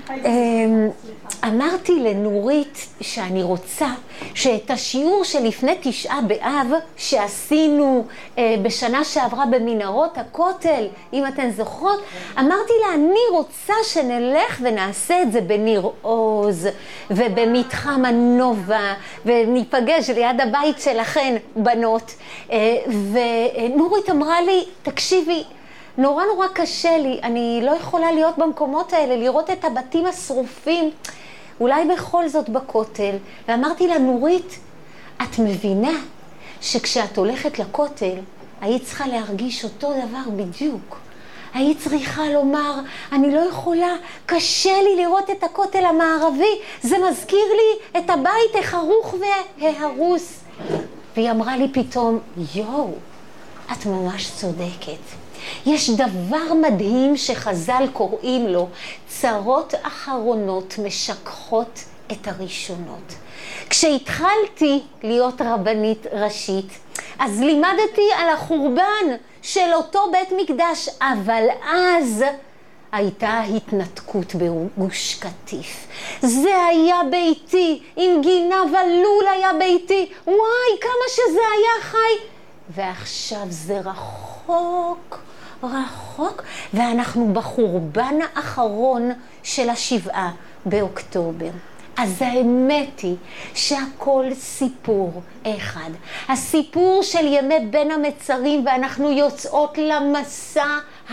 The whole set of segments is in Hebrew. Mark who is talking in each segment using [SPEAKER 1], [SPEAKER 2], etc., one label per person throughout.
[SPEAKER 1] אמרתי לנורית שאני רוצה שאת השיעור שלפני 9 באב שעשינו בשנה שעברה במנהרות הכותל, אם אתן זוכרות, אמרתי לה, אני רוצה שנלך ונעשה את זה בניר עוז ובמתחם הנובה וניפגש ליד הבית שלכן בנות. ונורית אמרה לי, תקשיבי, נורא קשה לי, אני לא יכולה להיות במקומות האלה, לראות את הבתים השרופים, אולי בכל זאת בכותל. ואמרתי לה, נורית, את מבינה שכשאת הולכת לכותל, היית צריכה להרגיש אותו דבר בדיוק. היית צריכה לומר, אני לא יכולה, קשה לי לראות את הכותל המערבי, זה מזכיר לי את הבית החרוך וההרוס. והיא אמרה לי פתאום, יואו, את ממש צודקת. יש דבר מדהים שחז"ל קוראים לו, צרות אחרונות משכחות את הראשונות. כשהתחלתי להיות רבנית ראשית, אז לימדתי על החורבן של אותו בית מקדש, אבל אז הייתה התנתקות בגוש קטיף. זה היה ביתי, עם גינה ולול היה ביתי, וואי, כמה שזה היה חי. ועכשיו זה רחוק, ואנחנו בחורבן האחרון של 7 באוקטובר. אז האמת היא שהכל סיפור אחד. הסיפור של ימי בין המצרים, ואנחנו יוצאות למסע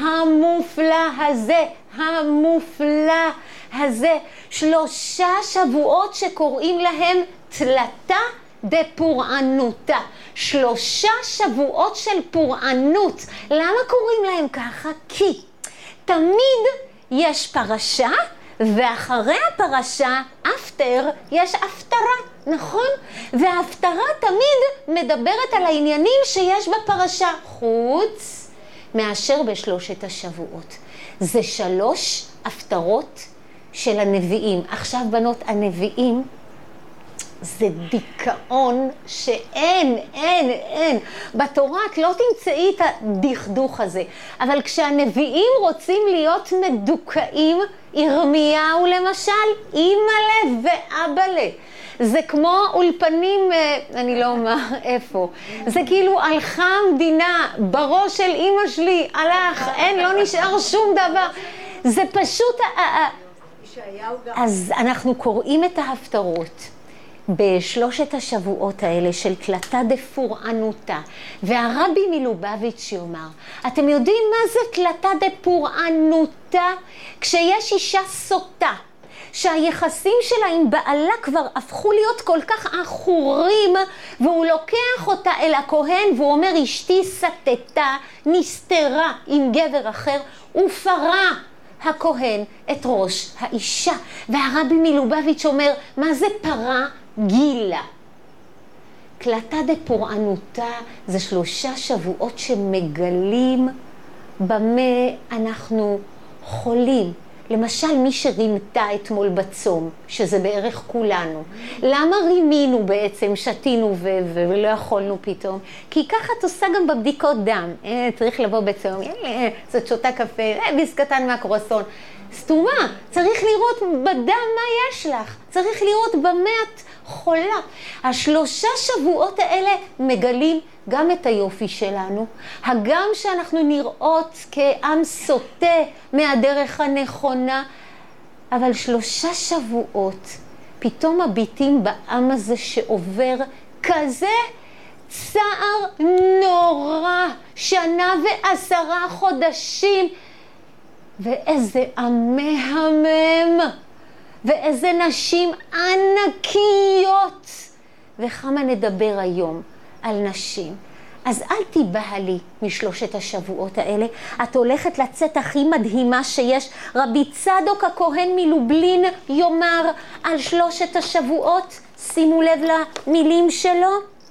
[SPEAKER 1] המופלא הזה. 3 שבועות שקוראים להם תלתה דפורענותה. 3 שבועות של פורענות. למה קוראים להם ככה? כי תמיד יש פרשה, ואחרי הפרשה, אפטר, יש הפטרה, נכון? וההפטרה תמיד מדברת על העניינים שיש בפרשה, חוץ מאשר ב3 השבועות. זה 3 הפטרות של הנביאים. עכשיו בנות, הנביאים זה דיכאון שאין. בתורה את לא תמצאי את הדכדוך הזה. אבל כשהנביאים רוצים להיות מדוכאים, ירמיהו למשל, אימא'לה ואבא'לה. זה כמו אולפנים, אני לא אומר איפה. זה כאילו הלכה המדינה, בראש של אמא שלי, הלך, לא נשאר שום דבר. זה פשוט... אז אנחנו קוראים את ההפטרות ב3 השבועות האלה של תלתה דפורענותה, והרבי מלובביץ' יאמר, אתם יודעים מה זה תלתה דפורענותה? כשיש אישה סוטה, שהיחסים שלה עם בעלה כבר הפכו להיות כל כך עכורים, והוא לוקח אותה אל הכהן והוא אומר, אשתי סטתה, נסתרה עם גבר אחר, ופרה הכהן את ראש האישה. והרבי מלובביץ' אומר, מה זה פרה? גילה. תלתה דפורענותה זה 3 שבועות שמגלים במה אנחנו חולים. למשל, מי שרימתה אתמול בצום, שזה בערך כולנו. למה רימינו בעצם, שתינו ולא יכולנו פתאום? כי ככה את עושה גם בבדיקות דם. צריך לבוא בצום, זאת שותה קפה, ביס קטן מהקרואסון. סתומה, צריך לראות בדם מה יש לך. צריך לראות במה את חולה. 3 שבועות האלה מגלים גם את היופי שלנו, הגם שאנחנו נראות כעם סוטה מהדרך הנכונה, אבל 3 שבועות פתאום הביטים בעם הזה שעובר כזה צער נורא, 1 ו10 חודשים, ואיזה עם מהמם, ואיזה נשים ענקיות. וכמה נדבר היום על נשים. אז אל תיבהלי מ3 השבועות האלה. את הולכת לצאת הכי מדהימה שיש. רבי צדוק הכהן מלובלין יאמר על 3 השבועות, שימו לב למילים שלו.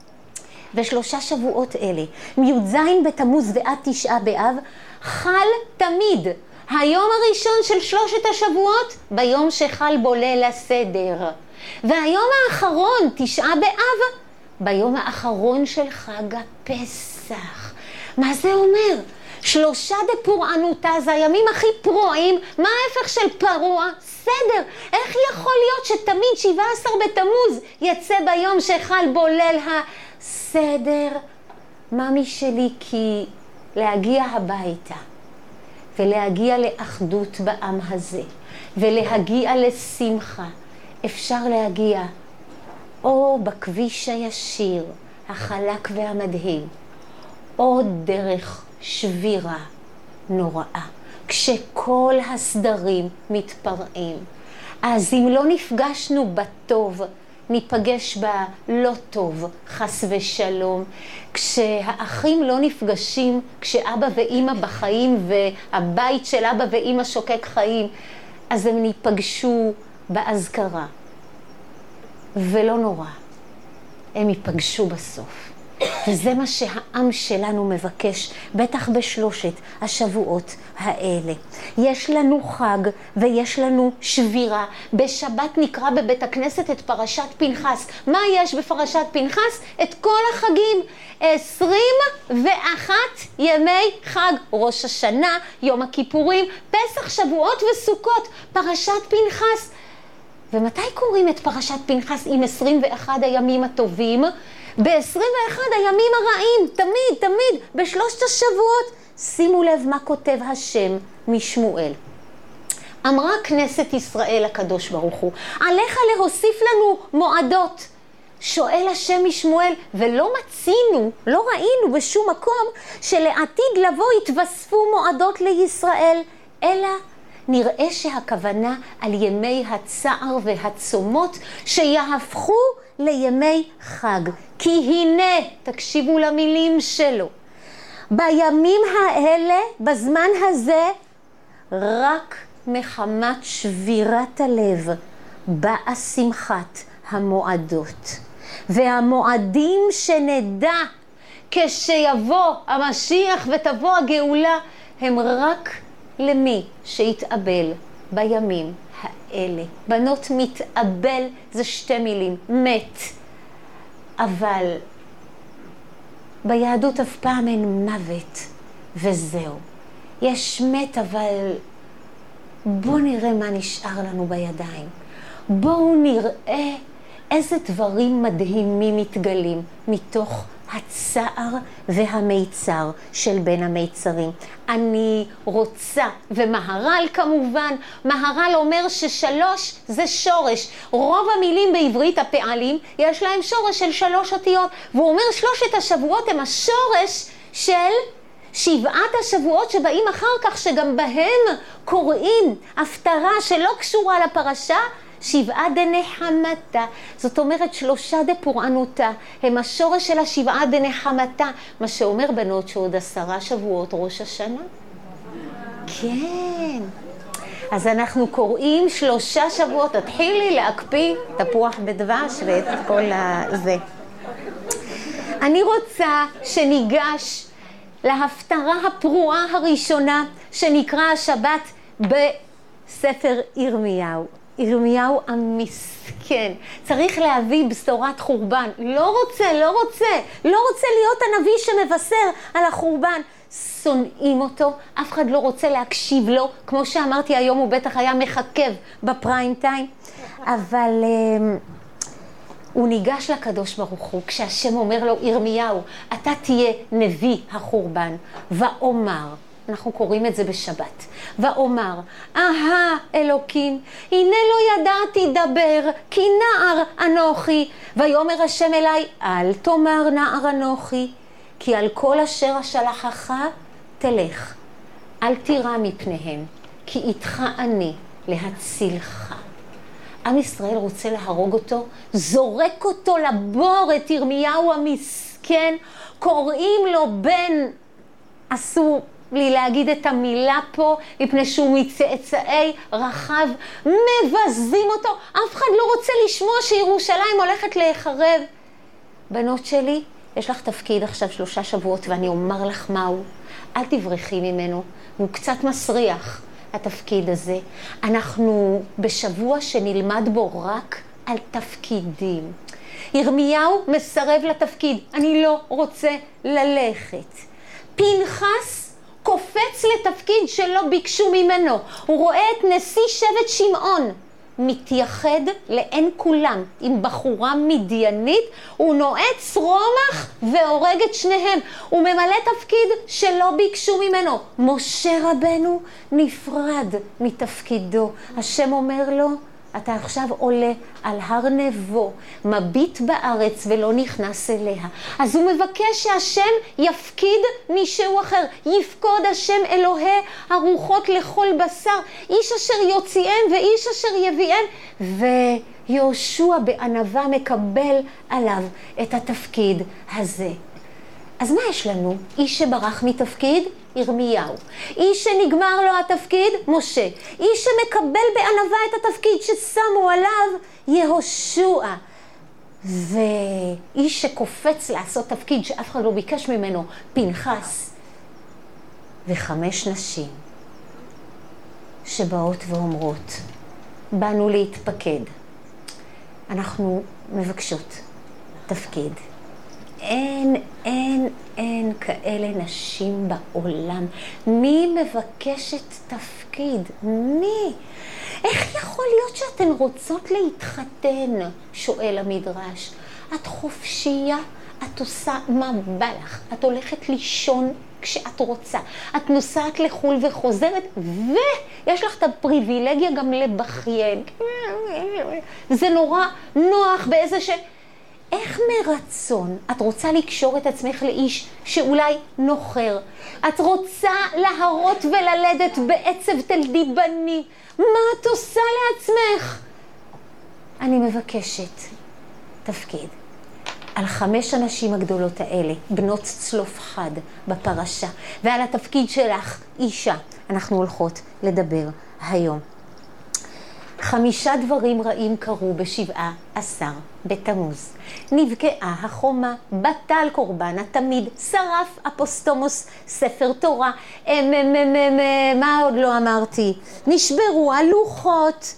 [SPEAKER 1] ו3 שבועות אלה, מי"ז בתמוז ועד 9 באב, חל תמיד. היום הראשון של 3 השבועות, ביום שחל בו ליל הסדר. והיום האחרון, 9 באב, ביום האחרון של חג הפסח. מה זה אומר? 3 דפורענותה, זה הימים הכי פרועים. מה ההפך של פרוע? סדר. איך יכול להיות שתמיד 17 בתמוז יצא ביום שחל בו ליל הסדר? ממי שלי, כי להגיע הביתה ולהגיע לאחדות בעם הזה ולהגיע לשמחה, אפשר להגיע או בכביש הישיר, החלק והמדהים, או דרך שבירה נוראה, כשכל הסדרים מתפרעים. אז אם לא נפגשנו בטוב, ניפגש בלא טוב, חס ושלום. כשהאחים לא נפגשים, כשאבא ואמא בחיים והבית של אבא ואמא שוקק חיים, אז הם ניפגשו באזכרה. ולא נורא, הם ייפגשו בסוף. וזה מה שהעם שלנו מבקש, בטח בשלושת השבועות האלה. יש לנו חג ויש לנו שבירה. בשבת נקרא בבית הכנסת את פרשת פנחס. מה יש בפרשת פנחס? את כל החגים. 21 ימי חג, ראש השנה, יום הכיפורים, פסח, שבועות וסוכות, פרשת פנחס. ומתי קוראים את פרשת פנחס עם 21 הימים הטובים? ב-21 הימים הרעים, תמיד, בשלושת השבועות. שימו לב מה כותב השם משמואל. אמרה כנסת ישראל הקדוש ברוך הוא, עליך להוסיף לנו מועדות. שואל השם משמואל, ולא מצינו, לא ראינו בשום מקום שלעתיד לבוא יתווספו מועדות לישראל, אלא נראה שהכוונה על ימי הצער והצומות שיהפכו לימי חג. כי הנה, תקשיבו למילים שלו, בימים האלה, בזמן הזה, רק מחמת שבירת הלב באה שמחת המועדות. והמועדים שנדע כשיבוא המשיח ותבוא הגאולה, הם רק למי שיתאבל בימים האלה. בנות, מתאבל זה 2 מילים, מת. אבל ביהדות אף פעם אין מוות וזהו. יש מת, אבל בואו נראה מה נשאר לנו בידיים. בואו נראה איזה דברים מדהימים מתגלים מתוך הצער והמיצר של בין המיצרים. אני רוצה, ומהר"ל כמובן, מהר"ל אומר ש3 זה שורש. רוב המילים בעברית, הפעלים, יש להם שורש של 3 אותיות, והוא אומר 3 השבועות הם השורש של 7 השבועות שבאים אחר כך, שגם בהם קוראים הפטרה שלא קשורה לפרשה, 7 דנחמתה. זאת אומרת 3 דפורענותה הם השורש של 7 דנחמתה, מה שאומר בנות שעוד 10 שבועות ראש השנה. כן, אז אנחנו קוראים 3 שבועות. תתחילי להקפיא תפוח בדבש ואת כל הזה. אני רוצה שניגש להפטרה הפרועה הראשונה שנקרא השבת בספר ירמיהו. ירמיהו המסכן, צריך להביא בשורת חורבן. לא רוצה להיות הנביא שמבשר על החורבן. שונאים אותו, אף אחד לא רוצה להקשיב לו. כמו שאמרתי, היום הוא בטח היה מחכב בפריים טיים. אבל הוא ניגש לקדוש ברוך הוא, כשהשם אומר לו, ירמיהו, אתה תהיה נביא החורבן, ואומר, אנחנו קוראים את זה בשבת, ואומר, אלוקים, הנה לא ידעתי דבר, כי נער אנוכי, ויאמר השם אליי, אל תאמר נער אנוכי, כי על כל אשר אשלחך תלך, אל תירא מפניהם, כי איתך אני להצילך. עם ישראל רוצה להרוג אותו, זורק אותו לבור, את ירמיהו המסכן, קוראים לו בן, אסור לי להגיד את המילה פה, מפני שהוא מצאצאי רחב, מבזים אותו, אף אחד לא רוצה לשמוע שירושלים הולכת להיחרב. בנות שלי, יש לך תפקיד עכשיו 3 שבועות, ואני אומר לך מהו, אל תברחי ממנו, הוא קצת מסריח. התפקיד הזה, אנחנו בשבוע שנלמד בו רק על תפקידים. ירמיהו מסרב לתפקיד, אני לא רוצה ללכת. פנחס קופץ לתפקיד שלא ביקשו ממנו. הוא רואה את נשיא שבט שמעון מתייחד לאין כולם עם בחורה מדיינית, הוא נועץ רומח והורג את שניהם. הוא ממלא תפקיד שלא ביקשו ממנו. משה רבנו נפרד מתפקידו. השם אומר לו, אתה עכשיו עולה על הר נבו, מביט בארץ ולא נכנס אליה. אז הוא מבקש שהשם יפקיד מישהו אחר. יפקוד השם אלוהי הרוחות לכל בשר, איש אשר יוציאם ואיש אשר יביאם. ויהושע בענווה מקבל עליו את התפקיד הזה. אז מה יש לנו? איש שברח מתפקיד? ירמיהו. איש שנגמר לו התפקיד? משה. איש שמקבל בענווה את התפקיד ששמו עליו? יהושע. ואיש שקופץ לעשות תפקיד שאף אחד לא ביקש ממנו? פנחס. 5 נשים שבאות ואומרות, באנו להתפקד. אנחנו מבקשות תפקיד. אין כאלה נשים בעולם. מי מבקשת תפקיד? מי? איך יכול להיות שאתן רוצות להתחתן? שואל המדרש. את חופשייה, את עושה מה בא לך. את הולכת לישון כשאת רוצה. את נוסעת לחול וחוזרת, ויש לך את הפריבילגיה גם לבכיין. זה נורא נוח באיזה איך מרצון את רוצה לקשור את עצמך לאיש שאולי נוחר? את רוצה להרות וללדת בעצב תלדיבני? מה את עושה לעצמך? אני מבקשת תפקיד. על 5 הנשים הגדולות האלה, בנות צלופחד בפרשה, ועל התפקיד שלך, אישה, אנחנו הולכות לדבר היום. 5 דברים רעים קרו ב17 בתמוז. נבקעה החומה, בטל קורבן התמיד, שרף אפוסטומוס ספר תורה, מה עוד לא אמרתי? נשברו הלוחות.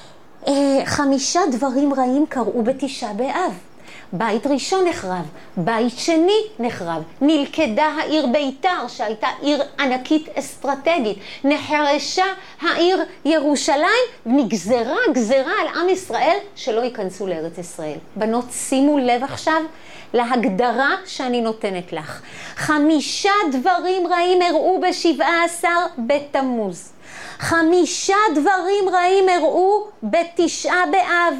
[SPEAKER 1] 5 דברים רעים קרו בתשעה באב. בית ראשון נחרב, בית שני נחרב, נלכדה העיר ביתר שהייתה עיר ענקית אסטרטגית, נחרשה העיר ירושלים, נגזרה גזרה על עם ישראל שלא ייכנסו לארץ ישראל. בנות, שימו לב עכשיו להגדרה שאני נותנת לך. 5 דברים רעים הראו ב17 בתמוז. 5 דברים רעים הראו בתשעה באב.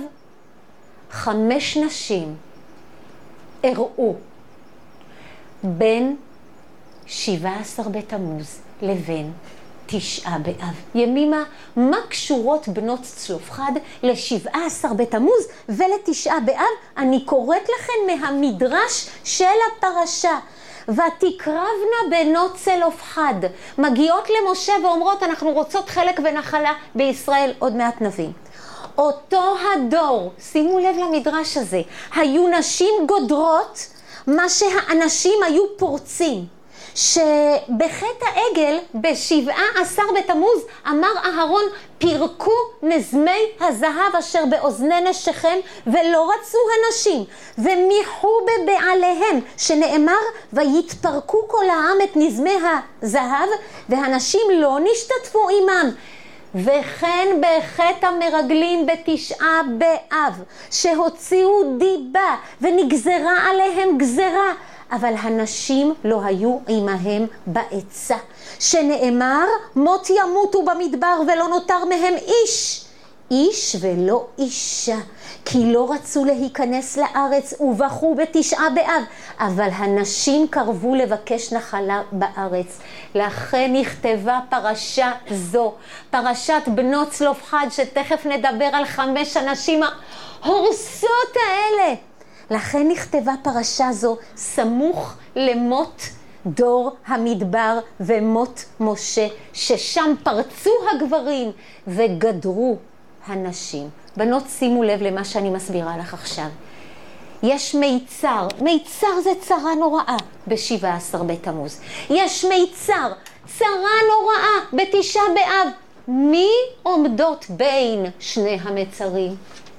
[SPEAKER 1] 5 נשים הראו בין 17 בתמוז לבין 9 באב. ימימה, מה קשורות בנות צלופחד ל17 בתמוז ול9 באב? אני קוראת לכם מהמדרש של הפרשה. ותקרבנה בנות צלופחד, מגיעות למשה ואומרות, אנחנו רוצות חלק ונחלה בישראל. עוד מעט נבין. אותו הדור, שימו לב למדרש הזה, היו נשים גודרות, מה שהאנשים היו פורצים. שבחטא העגל, ב17 בתמוז, אמר אהרון, פירקו נזמי הזהב אשר באוזני נשיכם, ולא רצו הנשים, ומיחו בבעליהם, שנאמר, ויתפרקו כל העם את נזמי הזהב, והנשים לא נשתתפו עמם. וכן בחטא המרגלים בתשעה באב, שהוציאו דיבה ונגזרה עליהם גזרה, אבל הנשים לא היו עמהם בעצה, שנאמר, מות ימותו במדבר ולא נותר מהם איש, איש ולא אישה, כי לא רצו להיכנס לארץ ובחרו בתשעה באב, אבל הנשים קרבו לבקש נחלה בארץ. לכן נכתבה פרשה זו, פרשת בנות צלופחד, שתכף נדבר על 5 הנשים ההורסות האלה. לכן נכתבה פרשה זו סמוך למות דור המדבר ומות משה, ששם פרצו הגברים וגדרו הנשים. בנות, שימו לב למה שאני מסבירה לך עכשיו. יש מיצר, מיצר זה צרה נוראה ב17 בתמוז. יש מיצר, צרה נוראה בתשעה באב. מי עומדות בין שני המצרים?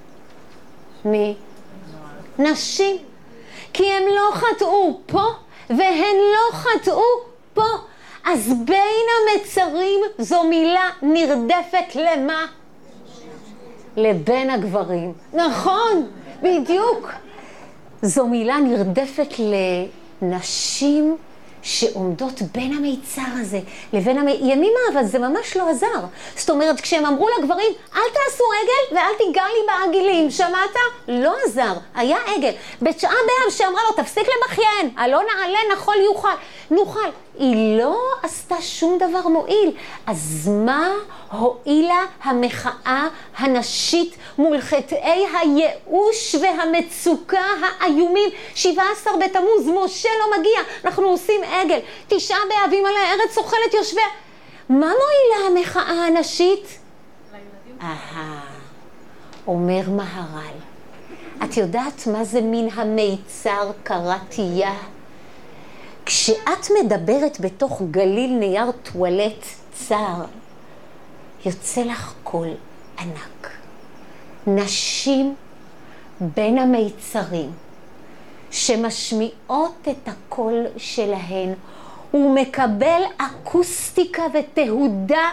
[SPEAKER 1] מי? נשים. כי הם לא חטאו פה והן לא חטאו פה. אז בין המצרים זו מילה נרדפת למה? לבין הגברים. נכון, בדיוק. זו מילה נרדפת לנשים שעומדות בין המיצר הזה לבין ימימה, אבל זה ממש לא עזר. זאת אומרת, כשהם אמרו לגברים, אל תעשו עגל ואל תיגע לי בעגילים, שמעת? לא עזר, היה עגל. בתשעה באב שאמרה לו, תפסיק למחיין, הלא נעלה נחול נוכל. היא לא עשתה שום דבר מועיל. אז מה הועילה המחאה הנשית מול חטאי הייאוש והמצוקה האיומים? 17 בתמוז, משה לא מגיע, אנחנו עושים עגל. 9 באבים על הארץ אוכלת יושביה. מה מועילה המחאה הנשית? אומר מהר"ל, את יודעת מה זה מן המיצר קראתייה? כשאת מדברת בתוך גליל נייר טואלט צר, יוצא לך קול ענק. נשים בין המיצרים שמשמיעות את הקול שלהן, הוא מקבל אקוסטיקה ותהודה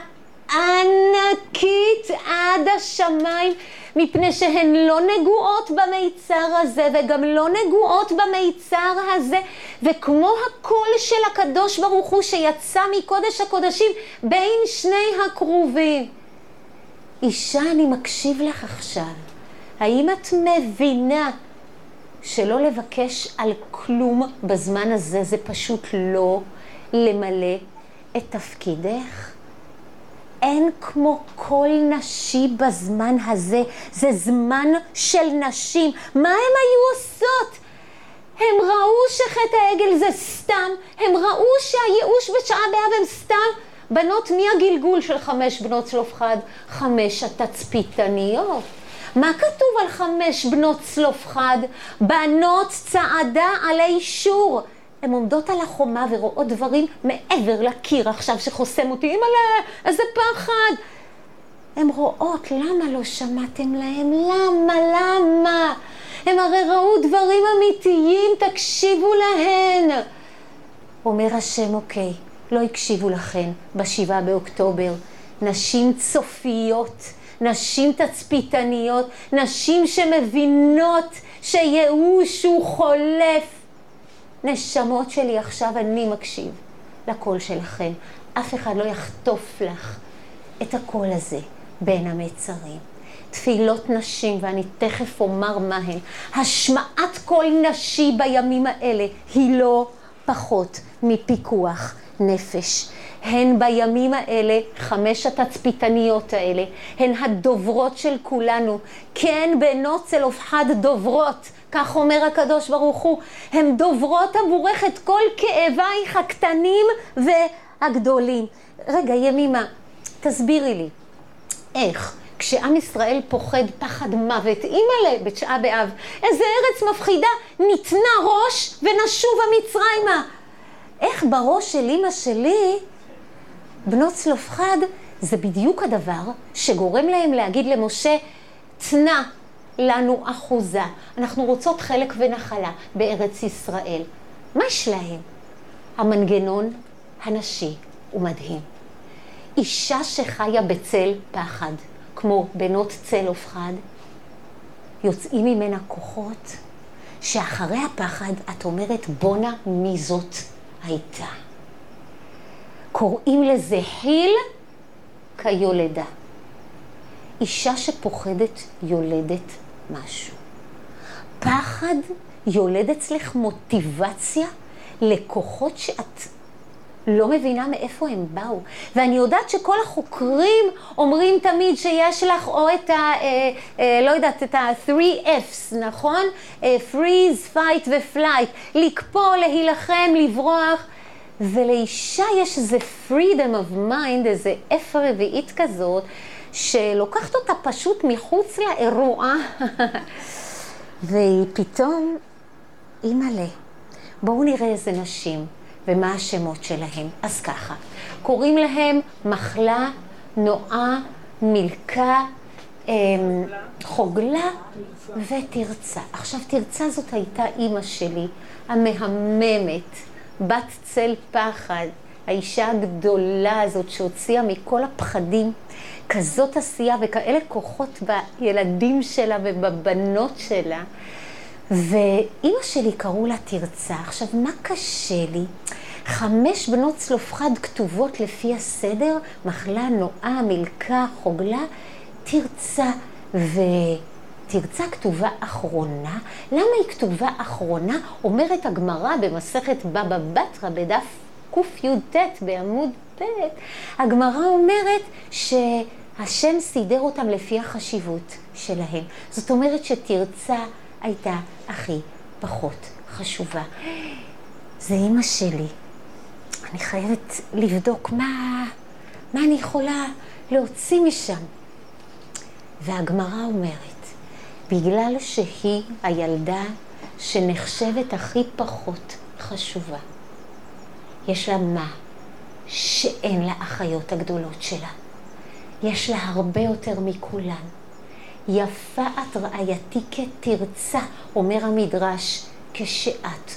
[SPEAKER 1] ענקית עד השמיים, מפני שהן לא נגועות במיצר הזה וגם לא נגועות במיצר הזה, וכמו הקול של הקדוש ברוך הוא שיצא מקודש הקודשים בין שני הקרובים. אישה, אני מקשיב לך עכשיו. האם את מבינה שלא לבקש על כלום בזמן הזה זה פשוט לא למלא את תפקידך? אין כמו קול נשי בזמן הזה, זה זמן של נשים. מה הם היו עושות? הם ראו שחטא העגל זה סתם, הם ראו שהייאוש בתשעה באב הם סתם. בנות, מי הגלגול של 5 בנות צלופחד? 5 התצפיתניות. מה כתוב על 5 בנות צלופחד? בנות צעדה עלי שור. הן עומדות על החומה ורואות דברים מעבר לקיר עכשיו שחוסם אותי. אימא'לה, איזה פחד. הן רואות, למה לא שמעתם להם? למה? הם הרי ראו דברים אמיתיים, תקשיבו להן. אומר השם, אוקיי, לא הקשיבו לכן ב7 באוקטובר. נשים צופיות, נשים תצפיתניות, נשים שמבינות שייאוש הוא חולף. נשמות שלי, עכשיו אני מקשיב לקול שלכם. אף אחד לא יחטוף לך את הקול הזה בין המצרים. תפילות נשים, ואני תכף אומר מהן. השמעת קול נשי בימים האלה היא לא פחות מפיקוח נפש. הן בימים האלה, 5 התצפיתניות האלה, הן הדוברות של כולנו. כן, בנות צלופחד דוברות, כך אומר הקדוש ברוך הוא. הן דוברות עבורך את כל כאבייך הקטנים והגדולים. רגע, ימימה, תסבירי לי, איך כשעם ישראל פוחד פחד מוות, אימא'לה, בתשעה באב, איזה ארץ מפחידה, ניתנה ראש ונשובה מצרימה. איך בראש של אמא שלי, בנות צלופחד, זה בדיוק הדבר שגורם להם להגיד למשה, תנה לנו אחוזה, אנחנו רוצות חלק ונחלה בארץ ישראל. מה יש להם? המנגנון הנשי הוא מדהים. אישה שחיה בצל פחד, כמו בנות צלופחד, יוצאים ממנה כוחות שאחרי הפחד את אומרת, בונה מי זאת הייתה. קוראים לזה חיל כיולדה. אישה שפוחדת יולדת משהו. פחד יולד אצלך מוטיבציה לכוחות שאת לא מבינה מאיפה הם באו. ואני יודעת שכל החוקרים אומרים תמיד שיש לך או את לא יודעת, את ה-3F's, נכון? freeze, fight ו-flight. לקפוא, להילחם, לברוח. ולאישה יש איזה freedom of mind, איזה F רביעית כזאת, שלוקחת אותה פשוט מחוץ לאירוע. והיא פתאום, אימא'לה, בואו נראה איזה נשים. ומה השמות שלהם. אז ככה, קוראים להם מחלה, נועה, מילכה, חוגלה ותרצה. עכשיו, תרצה זאת הייתה אימא שלי, המהממת, בת צל פחד, האישה הגדולה הזאת שהוציאה מכל הפחדים, כזאת עשייה וכאלה כוחות בילדים שלה ובבנות שלה. ואמא שלי קראו לה תרצה. עכשיו, מה קשה לי? 5 בנות צלופחד כתובות לפי הסדר, מחלה, נועה, מילכה, חוגלה, תרצה. ותרצה כתובה אחרונה. למה היא כתובה אחרונה? אומרת הגמרא במסכת בבא בתרא בדף קי"ט בעמוד ב', הגמרא אומרת שהשם סידר אותם לפי החשיבות שלהם. זאת אומרת שתרצה הייתה הכי פחות חשובה. זה אמא שלי. אני חייבת לבדוק מה אני יכולה להוציא משם. והגמרא אומרת, בגלל שהיא הילדה שנחשבת הכי פחות חשובה, יש לה מה שאין לה אחיות הגדולות שלה. יש לה הרבה יותר מכולן. יפה את רעייתי כתרצה, אומר המדרש, כשאת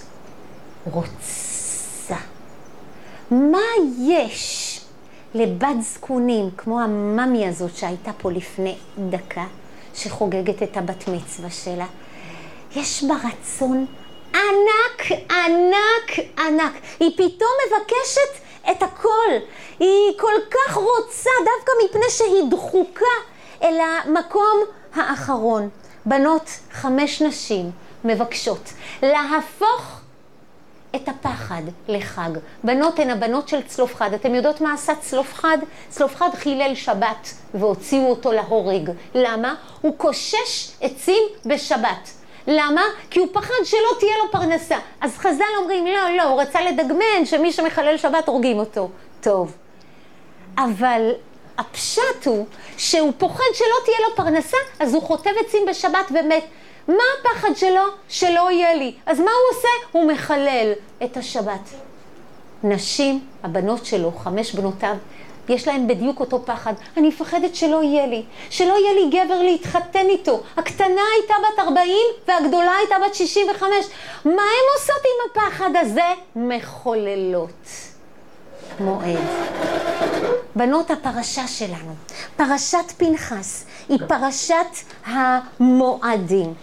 [SPEAKER 1] רוצה. מה יש לבת זקונים, כמו הממי הזאת שהייתה פה לפני דקה, שחוגגת את הבת מצווה שלה? יש בה רצון ענק, ענק, ענק. היא פתאום מבקשת את הכל. היא כל כך רוצה, דווקא מפני שהיא דחוקה אל המקום האחרון. בנות 5 נשים מבקשות להפוך את הפחד לחג. בנות הן הבנות של צלופחד. אתם יודעות מה עשה צלופחד? צלופחד חילל שבת והוציאו אותו להורג. למה? הוא קושש עצים בשבת. למה? כי הוא פחד שלא תהיה לו פרנסה. אז חז"ל אומרים, לא, הוא רצה לדגמן שמי שמחלל שבת הורגים אותו. טוב. אבל הפשט הוא שהוא פוחד שלא תהיה לו פרנסה, אז הוא חוטב עצים בשבת ומת. מה הפחד שלו? שלא יהיה לי. אז מה הוא עושה? הוא מחלל את השבת. נשים, הבנות שלו, 5 בנותיו, יש להן בדיוק אותו פחד. אני מפחדת שלא יהיה לי. שלא יהיה לי גבר להתחתן איתו. הקטנה הייתה בת 40 והגדולה הייתה בת 65. מה הן עושות עם הפחד הזה? מחוללות מועד. בנות, הפרשה שלנו, פרשת פנחס, היא פרשת המועדים.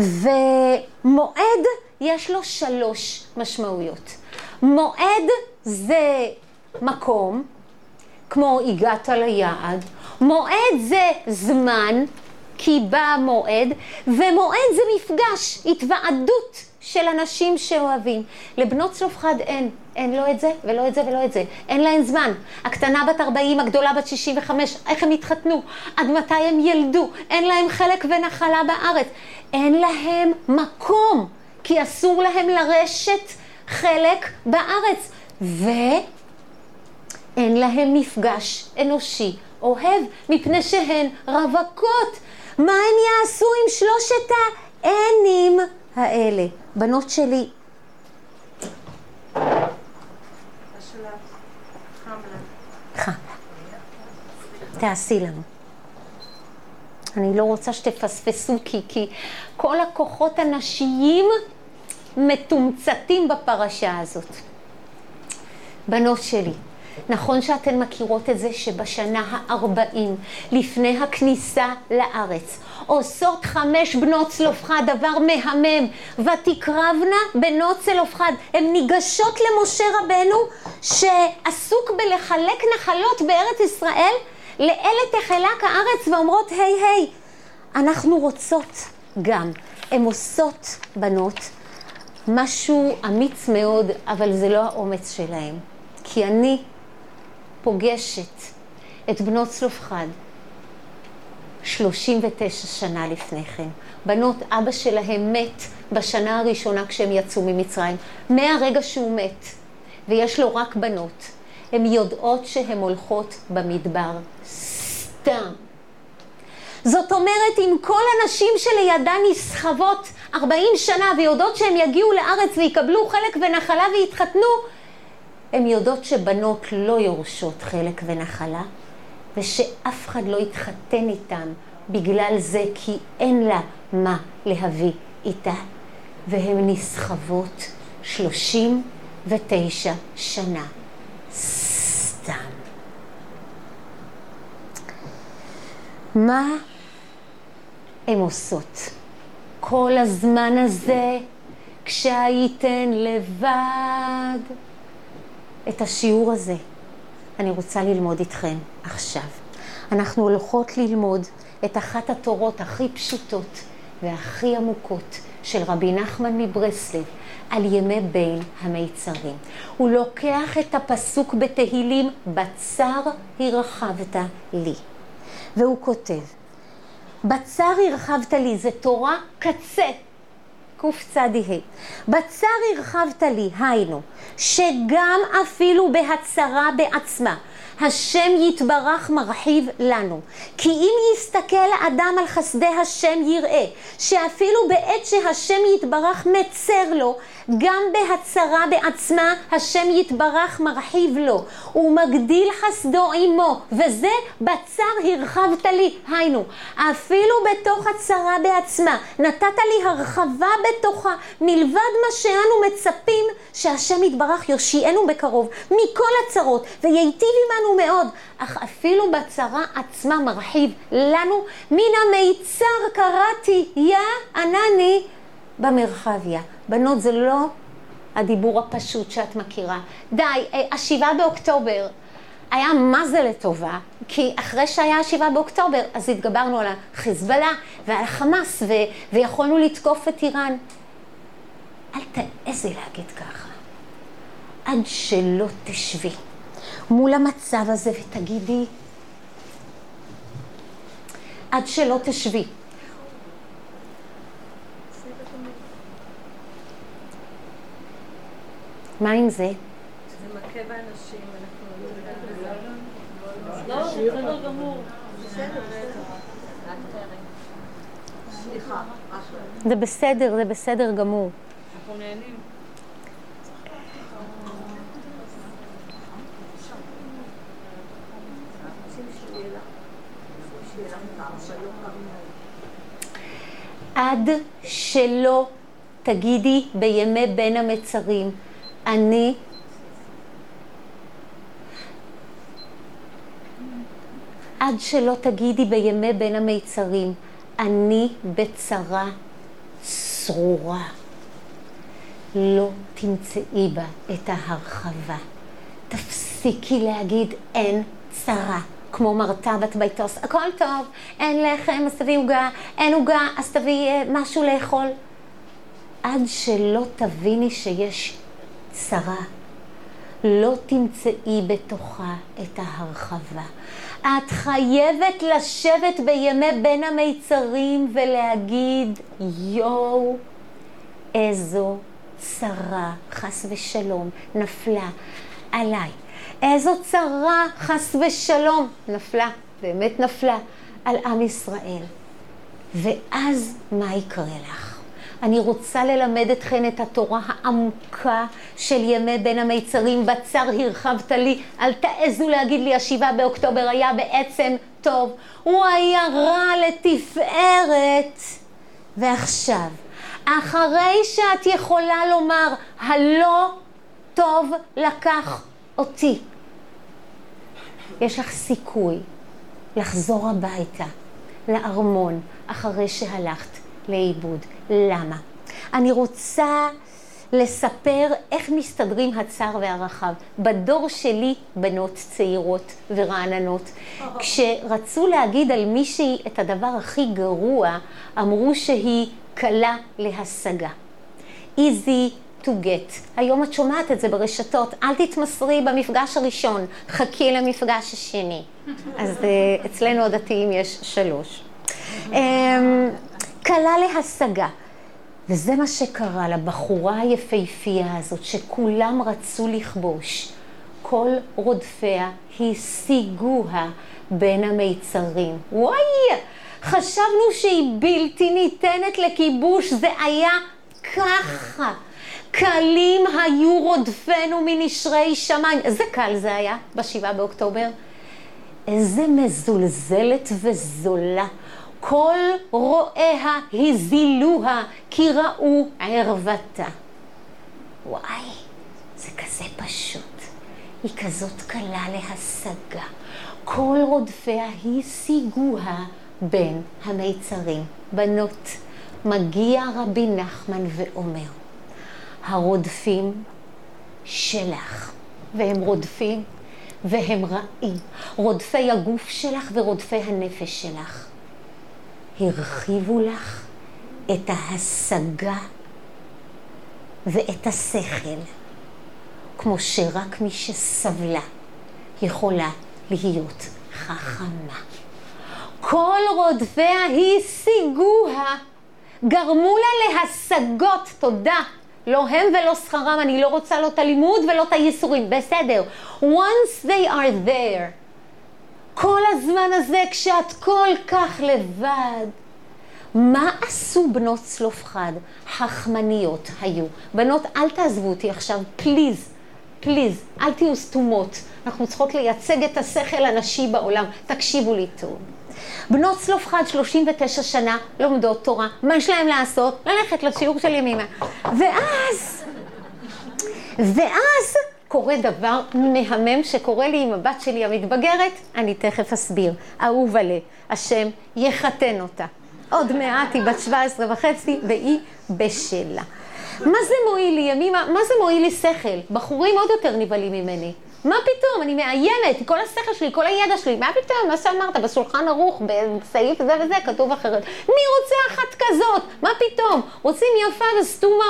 [SPEAKER 1] ומועד יש לו 3 משמעויות. מועד זה מקום, כמו הגעת ליעד. מועד זה זמן, כי בא מועד. ומועד זה מפגש, התוועדות של אנשים שאוהבים. לבנות צלופחד אין לא את זה ולא את זה ולא את זה. אין להן זמן. הקטנה בת 40, הגדולה בת 65, איך הם התחתנו? עד מתי הם ילדו? אין להם חלק ונחלה בארץ. אין להם מקום, כי אסור להם לרשת חלק בארץ. אין להם מפגש אנושי אוהב, מפני שהן רווקות. מה הם יעשו עם 3 האנים האלה? בנות שלי, חמלה, תעשי לנו. אני לא רוצה שתפספסו, כי כל הכוחות הנשיים מתומצתים בפרשה הזאת. בנות שלי, נכון שאתן מכירות את זה שבשנה ה-40 לפני הכניסה לארץ עושות 5 בנות צלופחד דבר מהמם, ותקרבנה בנות צלופחד. הן ניגשות למשה רבנו שעסוק בלחלק נחלות בארץ ישראל, לאלה תחלק הארץ, ואומרות היי, אנחנו רוצות גם. הן עושות, בנות, משהו אמיץ מאוד, אבל זה לא האומץ שלהם. כי אני פוגשת את בנות צלופחד 39 שנה לפני כן. בנות, אבא שלהם מת בשנה הראשונה כשהם יצאו ממצרים. מהרגע שהוא מת, ויש לו רק בנות, הן יודעות שהן הולכות במדבר סתם. זאת אומרת, אם כל הנשים שלידן נסחבות 40 שנה ויודעות שהן יגיעו לארץ ויקבלו חלק ונחלה ויתחתנו, הן יודעות שבנות לא יורשות חלק ונחלה, ושאף אחד לא יתחתן איתם בגלל זה, כי אין לה מה להביא איתה. והן נסחבות 39 שנה. סתם. מה הן עושות? כל הזמן הזה, כשהייתן לבד, את השיעור הזה אני רוצה ללמוד איתכם עכשיו. אנחנו הולכות ללמוד את אחת התורות הכי פשוטות והכי עמוקות של רבי נחמן מברסלב על ימי בין המיצרים. הוא לוקח את הפסוק בתהילים, בצר הרחבת לי. והוא כותב, בצר הרחבת לי, זה תורה קצה, קצ"ה. בצר הרחבת לי, היינו, שגם אפילו בהצרה בעצמה, השם יתברך מרחיב לנו. כי אם יסתכל האדם על חסדי השם יראה, שאפילו בעת שהשם יתברך מצר לו, גם בהצרה בעצמה השם יתברך מרחיב לו, ומגדיל חסדו עמו, וזה בצר הרחבת לי, היינו, אפילו בתוך הצרה בעצמה, נתת לי הרחבה בתוכה, מלבד מה שאנו מצפים שהשם יתברך יושיענו בקרוב, מכל הצרות, וייטיב עמנו מאוד, אך אפילו בצרה עצמה מרחיב לנו, מן המיצר קראתי, יא ענני במרחביה. בנות, זה לא הדיבור הפשוט שאת מכירה. די, 7 באוקטובר היה מה זה לטובה, כי אחרי שהיה 7 באוקטובר, אז התגברנו על החיזבאללה ועל החמאס, ויכולנו לתקוף את איראן. אל תעזי להגיד ככה. עד שלא תשבי מול המצב הזה ותגידי, עד שלא תשבי. מה עם זה?
[SPEAKER 2] זה מכה באנשים, לא, זה בסדר גמור. סליחה.
[SPEAKER 1] זה בסדר גמור.
[SPEAKER 2] אנחנו נהנים.
[SPEAKER 1] עד שלא תגידי בימי בין המצרים, עד שלא תגידי בימי בין המיצרים, אני בצרה צרורה, לא תמצאי בה את ההרחבה. תפסיקי להגיד אין צרה, כמו מרתה בת ביתוס, הכל טוב, אין לחם אז תביא עוגה, אין עוגה אז תביא משהו לאכול. עד שלא תביני שיש צרה, לא תמצאי בתוכה את ההרחבה. את חייבת לשבת בימי בין המיצרים ולהגיד, יואו, איזו צרה, חס ושלום, נפלה עליי. איזו צרה, חס ושלום, נפלה, באמת נפלה, על עם ישראל. ואז מה יקרה לך? אני רוצה ללמד אתכן את התורה העמוקה של ימי בין המיצרים, בצר הרחבת לי. אל תעזו להגיד לי, 7 באוקטובר היה בעצם טוב, הוא היה רע לתפארת. ועכשיו, אחרי שאת יכולה לומר, הלא טוב לקח אותי, יש לך סיכוי לחזור הביתה, לארמון, אחרי שהלכת לאיבוד. למה? אני רוצה לספר איך מסתדרים הצר והרחב. בדור שלי, בנות צעירות ורעננות, כשרצו להגיד על מישהי את הדבר הכי גרוע, אמרו שהיא קלה להשגה. easy to get. היום את שומעת את זה ברשתות, אל תתמסרי במפגש הראשון, חכי למפגש השני. אז אצלנו הדתיים יש 3. קלה להשגה. וזה מה שקרה לבחורה היפהפייה הזאת, שכולם רצו לכבוש. כל רודפיה השיגוה בין המיצרים. וואי, חשבנו שהיא בלתי ניתנת לכיבוש, זה היה ככה. קלים היו רודפנו מנשרי שמיים. איזה קל זה היה ב7 באוקטובר. איזה מזולזלת וזולה. כל רואיה הזילוה, כי ראו ערוותה. וואי, זה כזה פשוט. היא כזאת קלה להשגה. כל רודפיה השיגוה בין המיצרים. בנות, מגיע רבי נחמן ואומר, הרודפים שלך, והם רודפים והם רעים, רודפי הגוף שלך ורודפי הנפש שלך, הרחיבו לך את ההשגה ואת השכל, כמו שרק מי שסבלה יכולה להיות חכמה. כל רודפיה השיגוה, גרמו לה להשגות, תודה. לא הם ולא שכרם, אני לא רוצה לא את הלימוד ולא את הייסורים, בסדר. Once they are there, כל הזמן הזה כשאת כל כך לבד, מה עשו בנות צלופחד? חכמניות היו. בנות, אל תעזבו אותי עכשיו, פליז, פליז, אל תהיו סתומות. אנחנו צריכות לייצג את השכל הנשי בעולם. תקשיבו לי טוב. בנות צלופחד 39 שנה לומדות תורה. מה יש להם לעשות? ללכת לשיעור של ימימה. ואז קורה דבר מהמם שקורה לי עם הבת שלי המתבגרת. אני תכף אסביר. אהוב עליה, השם יחתן אותה. עוד מעט היא בת 17.5 והיא בשלה. מה זה מועיל לי ימימה? מה זה מועיל לי שכל? בחורים עוד יותר נבלים ממני. מה פתאום? אני מאיימת, כל השכל שלי, כל הידע שלי, מה פתאום? מה שאמרת? בשולחן ערוך, בסעיף זה וזה, כתוב אחרת. מי רוצה אחת כזאת? מה פתאום? רוצים יפה וסתומה.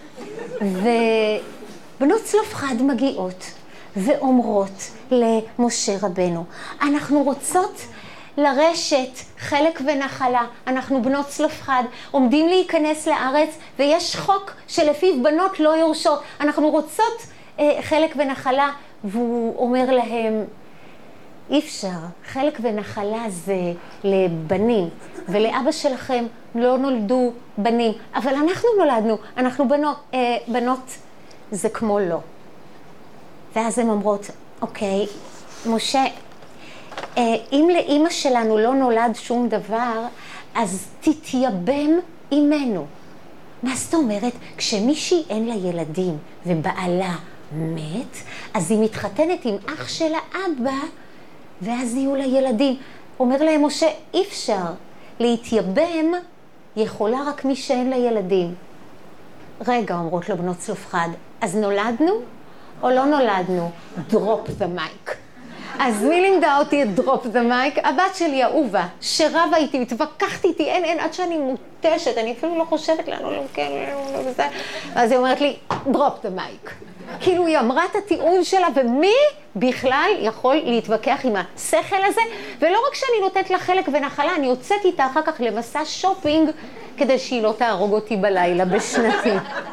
[SPEAKER 1] ובנות צלופחד מגיעות ואומרות למשה רבנו, אנחנו רוצות לרשת חלק ונחלה, אנחנו בנות צלופחד, עומדים להיכנס לארץ ויש חוק שלפיו בנות לא יורשות, אנחנו רוצות חלק ונחלה, והוא אומר להם, אי אפשר, חלק ונחלה זה לבנים, ולאבא שלכם לא נולדו בנים, אבל אנחנו נולדנו, אנחנו בנות זה כמו לא. ואז הן אומרות, אוקיי, משה, אם לאמא שלנו לא נולד שום דבר, אז תתייבם אימנו. מה זאת אומרת? כשמישהי אין לה ילדים ובעלה מת, אז היא מתחתנת עם אח של האבא, ואז יהיו לה ילדים. אומר להם משה, אי אפשר, להתייבם יכולה רק מי שאין לה ילדים. רגע, אומרות לו בנות צלופחד, אז נולדנו או לא נולדנו? Drop the mic. אז מי לימדה אותי את drop the mic? הבת שלי אהובה, שרבה איתי, התווכחתי איתי, אין, עד שאני מוטשת, אני אפילו לא חושבת לנו, לא, כן, לא, וזה. אז היא אומרת לי, drop the mic. כאילו היא אמרה את הטיעון שלה, ומי בכלל יכול להתווכח עם השכל הזה? ולא רק שאני נותנת לה חלק ונחלה, אני יוצאת איתה אחר כך למסע שופינג, כדי שהיא לא תהרוג אותי בלילה בשנתי.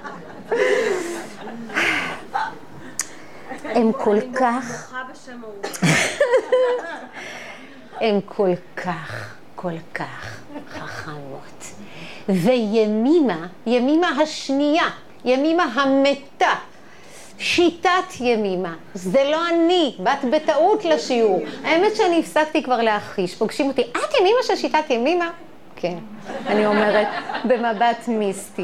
[SPEAKER 1] הם כל כך... הם כל כך חכמות. וימימה, ימימה השנייה, ימימה המתה, שיטת ימימה, זה לא אני, באת בטעות לשיעור. האמת שאני הפסקתי כבר להחיש, פוגשים אותי, את ימימה של שיטת ימימה? כן, אני אומרת במבט מיסטי.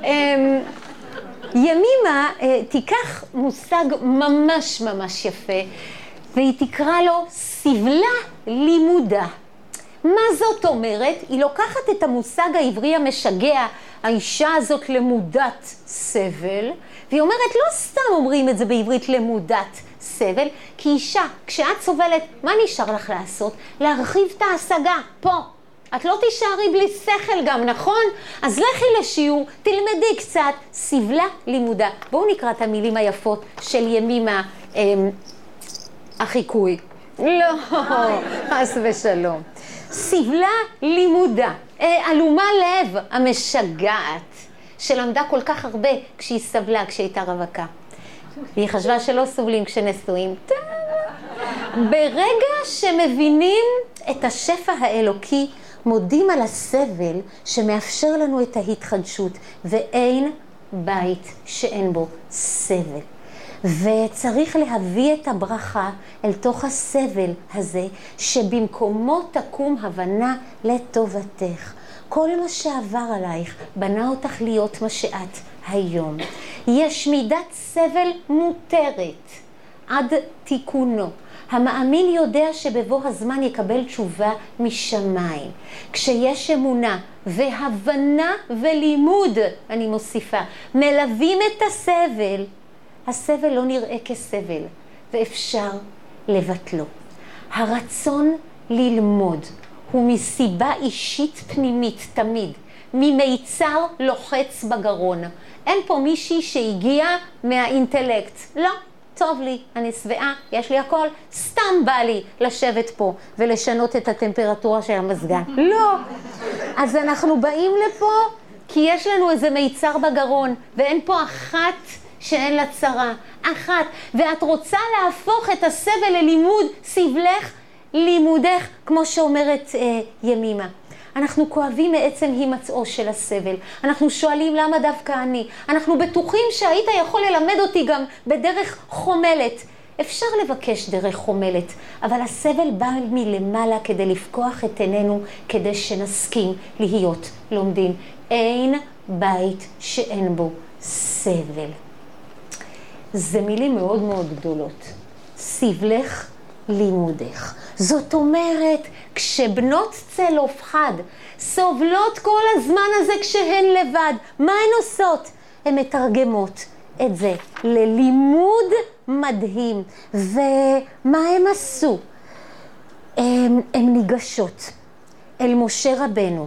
[SPEAKER 1] ימימה תיקח מושג ממש ממש יפה, והיא תקרא לו סבלה לימודה. מה זאת אומרת? היא לוקחת את המושג העברי המשגע, האישה הזאת למודת סבל, והיא אומרת, לא סתם אומרים את זה בעברית למודת סבל, כי אישה, כשאת סובלת, מה נשאר לך לעשות? להרחיב את ההשגה, פה. את לא תישארי בלי שכל גם, נכון? אז לכי לשיעור, תלמדי קצת, סבלה לימודה. בואו נקרא את המילים היפות של ימימה החיקוי. לא, חס ושלום. סבלה לימודה, אלומה לב המשגעת, שלמדה כל כך הרבה כשהיא סבלה, כשהיא הייתה רווקה. והיא חשבה שלא סובלים כשנשואים. ברגע שמבינים את השפע האלוקי, מודים על הסבל שמאפשר לנו את ההתחדשות, ואין בית שאין בו סבל. וצריך להביא את הברכה אל תוך הסבל הזה, שבמקומו תקום הבנה לטובתך. כל מה שעבר עלייך בנה אותך להיות מה שאת היום. יש מידת סבל מותרת, עד תיקונו. המאמין יודע שבבוא הזמן יקבל תשובה משמיים. כשיש אמונה והבנה ולימוד, אני מוסיפה, מלווים את הסבל, הסבל לא נראה כסבל, ואפשר לבטלו. הרצון ללמוד הוא מסיבה אישית פנימית תמיד, ממיצר לוחץ בגרון. אין פה מישהי שהגיע מהאינטלקט. לא, טוב לי, אני שבעה, יש לי הכל, סתם בא לי לשבת פה ולשנות את הטמפרטורה של המזגן. לא. אז אנחנו באים לפה כי יש לנו איזה מיצר בגרון, ואין פה אחת שאין לה צרה. אחת. ואת רוצה להפוך את הסבל ללימוד, סבלך לימודך, כמו שאומרת ימימה. אנחנו כואבים מעצם הימצאו של הסבל. אנחנו שואלים למה דווקא אני. אנחנו בטוחים שהיית יכול ללמד אותי גם בדרך חומלת. אפשר לבקש דרך חומלת, אבל הסבל בא מלמעלה כדי לפקוח את עינינו, כדי שנסכים להיות לומדים. אין בית שאין בו סבל. זה מילים מאוד מאוד גדולות. סבלך לימודך. זאת אומרת, כשבנות צלופחד סובלות כל הזמן הזה כשהן לבד, מה הן עושות? הן מתרגמות את זה ללימוד מדהים. ומה הם עשו? הן ניגשות אל משה רבנו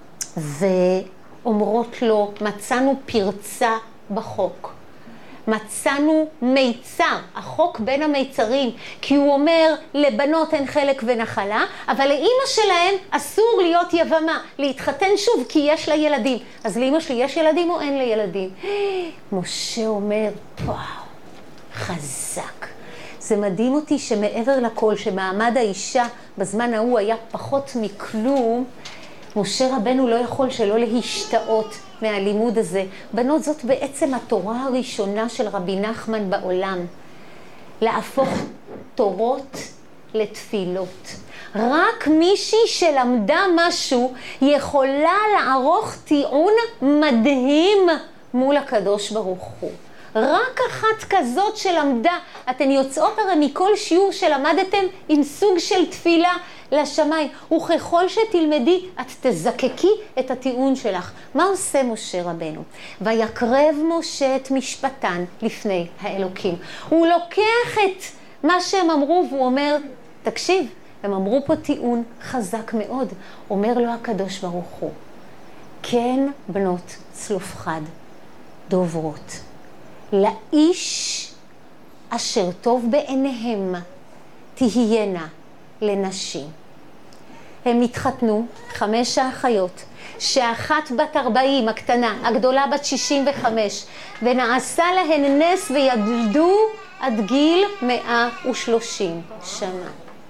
[SPEAKER 1] ואומרות לו, מצאנו פרצה בחוק. מצאנו מיצר, החוק בין המיצרים, כי הוא אומר לבנות אין חלק ונחלה, אבל לאמא שלהם אסור להיות יבמה, להתחתן שוב כי יש לה ילדים. אז לאמא שלי יש ילדים או אין לה ילדים? משה אומר, וואו, חזק. זה מדהים אותי שמעבר לכל, שמעמד האישה בזמן ההוא היה פחות מכלום, משה רבנו לא יכול שלא להשתאות מהלימוד הזה. בנות, זאת בעצם התורה הראשונה של רבי נחמן בעולם. להפוך תורות לתפילות. רק מישהי שלמדה משהו יכולה לערוך טיעון מדהים מול הקדוש ברוך הוא. רק אחת כזאת שלמדה. אתן יוצאות הרי מכל שיעור שלמדתם עם סוג של תפילה לשמיים, וככל שתלמדי את תזקקי את הטיעון שלך. מה עושה משה רבנו? ויקרב משה את משפטן לפני האלוקים. הוא לוקח את מה שהם אמרו והוא אומר, תקשיב, הם אמרו פה טיעון חזק מאוד. אומר לו הקדוש ברוך הוא, כן בנות צלופחד דוברות, לאיש אשר טוב בעיניהם תהיינה לנשים. הם התחתנו, 5 האחיות, שאחת בת 40, הקטנה, הגדולה בת 65, ונעשה להן נס וילדו עד גיל 130 שנה.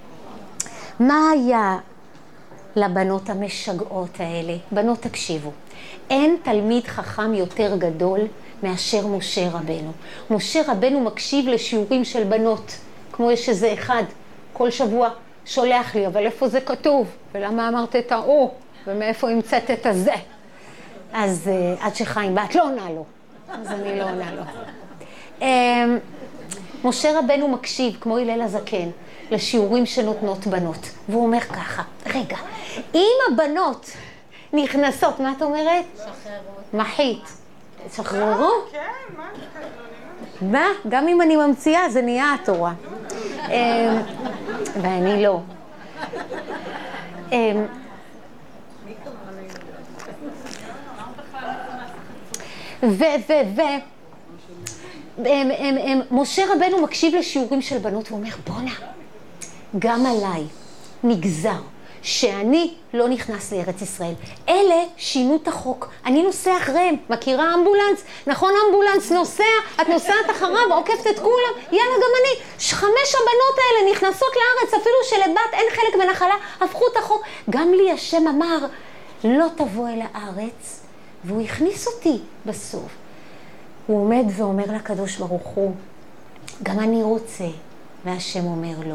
[SPEAKER 1] מה היה לבנות המשגעות האלה? בנות, תקשיבו. אין תלמיד חכם יותר גדול מאשר משה רבנו. משה רבנו מקשיב לשיעורים של בנות, כמו יש איזה אחד, כל שבוע שולח לי, אבל איפה זה כתוב? ולמה אמרת את האו? ומאיפה המצאת את הזה? אז עד שחיים בת לא עונה לו. אז אני לא עונה לו. משה רבנו מקשיב, כמו הלל הזקן, לשיעורים שנותנות בנות. והוא אומר ככה, רגע, אם הבנות נכנסות, מה את אומרת?
[SPEAKER 2] שחררות.
[SPEAKER 1] מחית. שחררו?
[SPEAKER 3] כן, מה?
[SPEAKER 1] מה? גם אם אני ממציאה, זה נהיה התורה. ואני לא. משה רבנו מקשיב לשיעורים של בנות ואומר, בונה, גם עליי נגזר שאני לא נכנס לארץ ישראל. אלה שינו את החוק. אני נוסע אחריהם. מכירה אמבולנס? נכון, אמבולנס נוסע, את נוסעת אחריו, עוקפת את כולם. יאללה, גם אני. 5 הבנות האלה נכנסות לארץ, אפילו שלבת אין חלק ונחלה, הפכו את החוק. גם לי השם אמר, לא תבוא אל הארץ, והוא הכניס אותי בסוף. הוא עומד ואומר לקדוש ברוך הוא, גם אני רוצה. והשם אומר לו,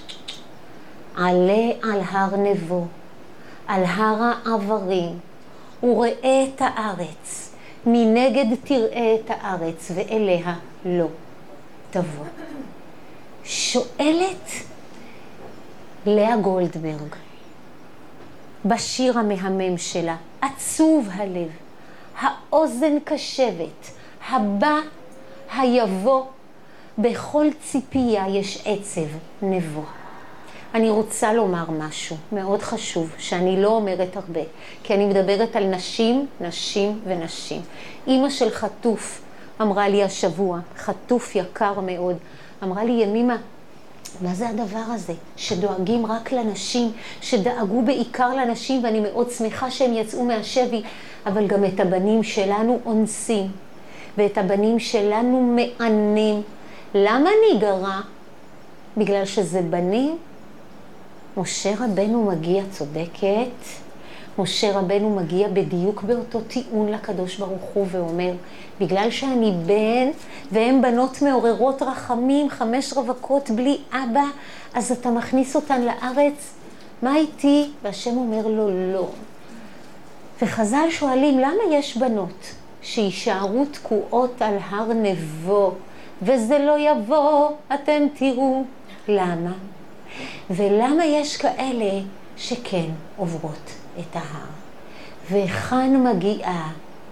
[SPEAKER 1] עלה על הר נבו, על הר העברים, וראה את הארץ, מנגד תראה את הארץ, ואליה לא תבוא. שואלת לאה גולדברג, בשיר המהמם שלה, עצוב הלב, האוזן קשבת, הבא היבוא, בכל ציפייה יש עצב נבוא. אני רוצה לומר משהו מאוד חשוב, שאני לא אומרת הרבה, כי אני מדברת על נשים, נשים ונשים. אמא של חטוף אמרה לי השבוע, חטוף יקר מאוד, אמרה לי, ימימה, מה זה הדבר הזה? שדואגים רק לנשים, שדאגו בעיקר לנשים, ואני מאוד שמחה שהם יצאו מהשבי, אבל גם את הבנים שלנו אונסים, ואת הבנים שלנו מענים. למה ניגרע? בגלל שזה בנים? משה רבנו מגיע, צודקת, משה רבנו מגיע בדיוק באותו טיעון לקדוש ברוך הוא ואומר, בגלל שאני בן והם בנות מעוררות רחמים, 5 רווקות בלי אבא, אז אתה מכניס אותן לארץ, מה איתי? והשם אומר לו לא. וחז"ל שואלים, למה יש בנות שישארו תקועות על הר נבו וזה לא יבוא, אתם תראו למה? ולמה יש כאלה שכן עוברות את ההר? וכאן מגיעה,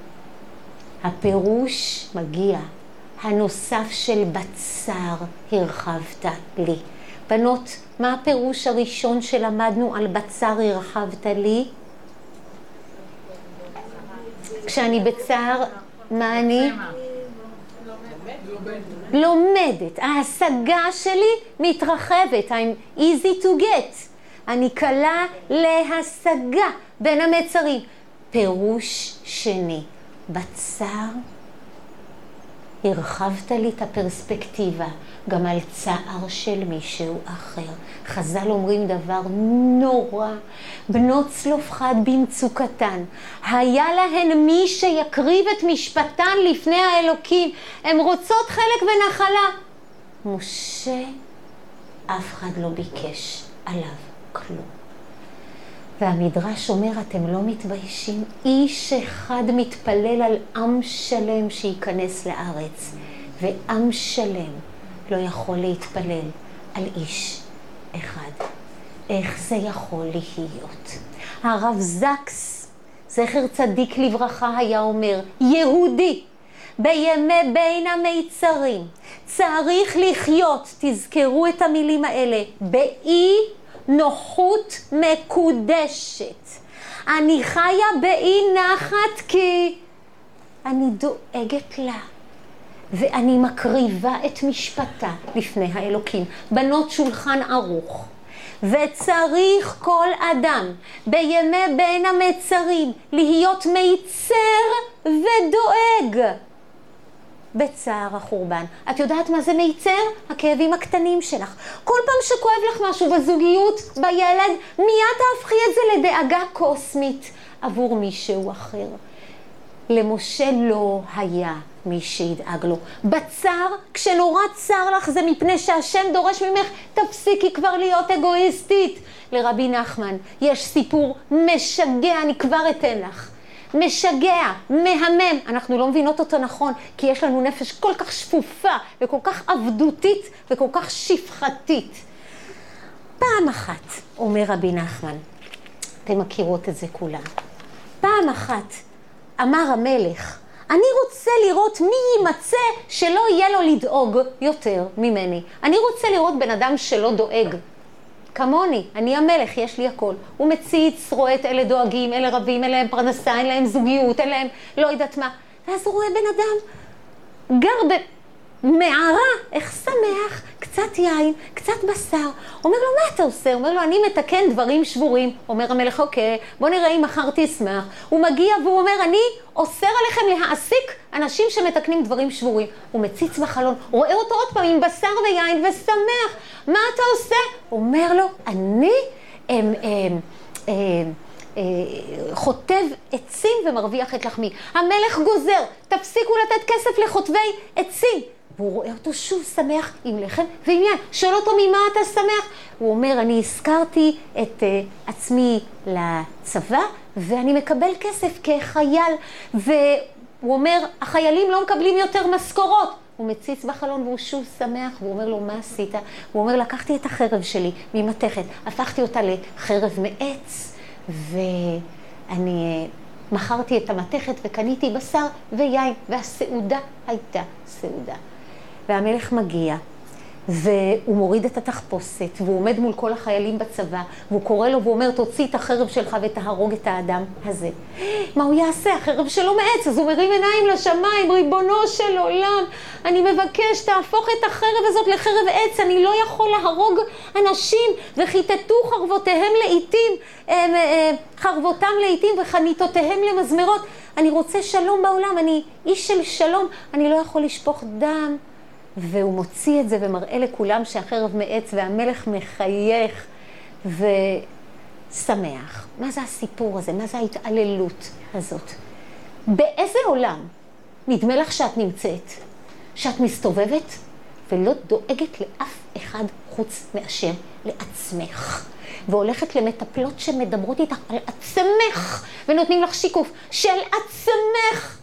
[SPEAKER 1] הפירוש מגיע, הנוסף של בצר הרחבת לי. בנות, מה הפירוש הראשון שלמדנו על בצר הרחבת לי? כשאני בצער, מה אני? לומדת. ההשגה שלי מתרחבת. I'm easy to get. אני קלה להשגה בין המצרים. פירוש שני, בצער הרחבת לי את הפרספקטיבה גם על צער של מישהו אחר. חז"ל אומרים דבר נורא, בנות צלופחד במצוקתן, היה להן מי שיקריב את משפטן לפני האלוקים, הן רוצות חלק ונחלה. משה, אף אחד לא ביקש עליו כלום. והמדרש אומר, אתם לא מתביישים? איש אחד מתפלל על עם שלם שייכנס לארץ, ועם שלם לא יכול להתפלל על איש אחד. איך זה יכול להיות? הרב זקס, זכר צדיק לברכה, היה אומר, יהודי בימי בין המיצרים צריך לחיות, תזכרו את המילים האלה, באי נוחות מקודשת. אני חיה באי נחת כי אני דואגת לה, ואני מקריבה את משפטה לפני האלוקים. בנות שולחן ערוך. וצריך כל אדם בימי בין המצרים להיות מיצר ודואג בצער החורבן. את יודעת מה זה מיצר? הכאבים הקטנים שלך. כל פעם שכואב לך משהו בזוגיות, בילד, מיד תהפכי את זה לדאגה קוסמית עבור מישהו אחר. למשה לא היה מי שידאג לו. בצער, כשנורא צר לך, זה מפני שהשם דורש ממך, תפסיקי כבר להיות אגואיסטית. לרבי נחמן יש סיפור משגע, אני כבר אתן לך. משגע, מהמם, אנחנו לא מבינות אותו נכון, כי יש לנו נפש כל כך שפופה וכל כך עבדותית וכל כך שפחתית. פעם אחת, אומר רבי נחמן, אתם מכירות את זה כולם, פעם אחת אמר המלך, אני רוצה לראות מי יימצא שלא יהיה לו לדאוג יותר ממני. אני רוצה לראות בן אדם שלא דואג. כמוני, אני המלך, יש לי הכל. הוא מציץ, רואה את אלה דואגים, אלה רבים, אלה הם פרנסה, אין להם זוגיות, אלה הם לא יודעת מה. ואז הוא רואה בן אדם גר במערה, איך שמח, קצת יין, קצת בשר. אומר לו, מה אתה עושה? אומר לו, אני מתקן דברים שבורים. אומר המלך, אוקיי, בוא נראה אם מחר תשמח. הוא מגיע והוא אומר, אני אוסר עליכם להעסיק אנשים שמתקנים דברים שבורים. הוא מציץ בחלון, רואה אותו עוד פעם עם בשר ויין ושמח. מה אתה עושה? אומר לו, אני חוטב עצים ומרוויח את לחמי. המלך גוזר, תפסיקו לתת כסף לחוטבי עצים. והוא רואה אותו שוב שמח עם לחם ועם יין. שואל אותו, ממה אתה שמח? הוא אומר, אני הזכרתי את עצמי לצבא, ואני מקבל כסף כחייל. והוא אומר, החיילים לא מקבלים יותר משכורות. הוא מציץ בחלון והוא שוב שמח, והוא אומר לו, מה עשית? הוא אומר, לקחתי את החרב שלי ממתכת, הפכתי אותה לחרב מעץ, ואני מכרתי את המתכת וקניתי בשר ויין, והסעודה הייתה סעודה. והמלך מגיע, והוא מוריד את התחפושת, והוא עומד מול כל החיילים בצבא, והוא קורא לו ואומר, תוציא את החרב שלך ותהרוג את האדם הזה. מה הוא יעשה? החרב שלו מעץ, אז הוא מרים עיניים לשמיים, ריבונו של עולם, אני מבקש, תהפוך את החרב הזאת לחרב עץ, אני לא יכול להרוג אנשים, וכיתתו חרבותיהם לעיתים, חרבותם לעיתים וחניתותיהם למזמרות. אני רוצה שלום בעולם, אני איש של שלום, אני לא יכול לשפוך דם. והוא מוציא את זה ומראה לכולם שהחרב מעץ, והמלך מחייך ושמח. מה זה הסיפור הזה? מה זה ההתעללות הזאת? באיזה עולם נדמה לך שאת נמצאת? שאת מסתובבת ולא דואגת לאף אחד חוץ מאשר לעצמך. והולכת למטפלות שמדברות איתך על עצמך ונותנים לך שיקוף של עצמך.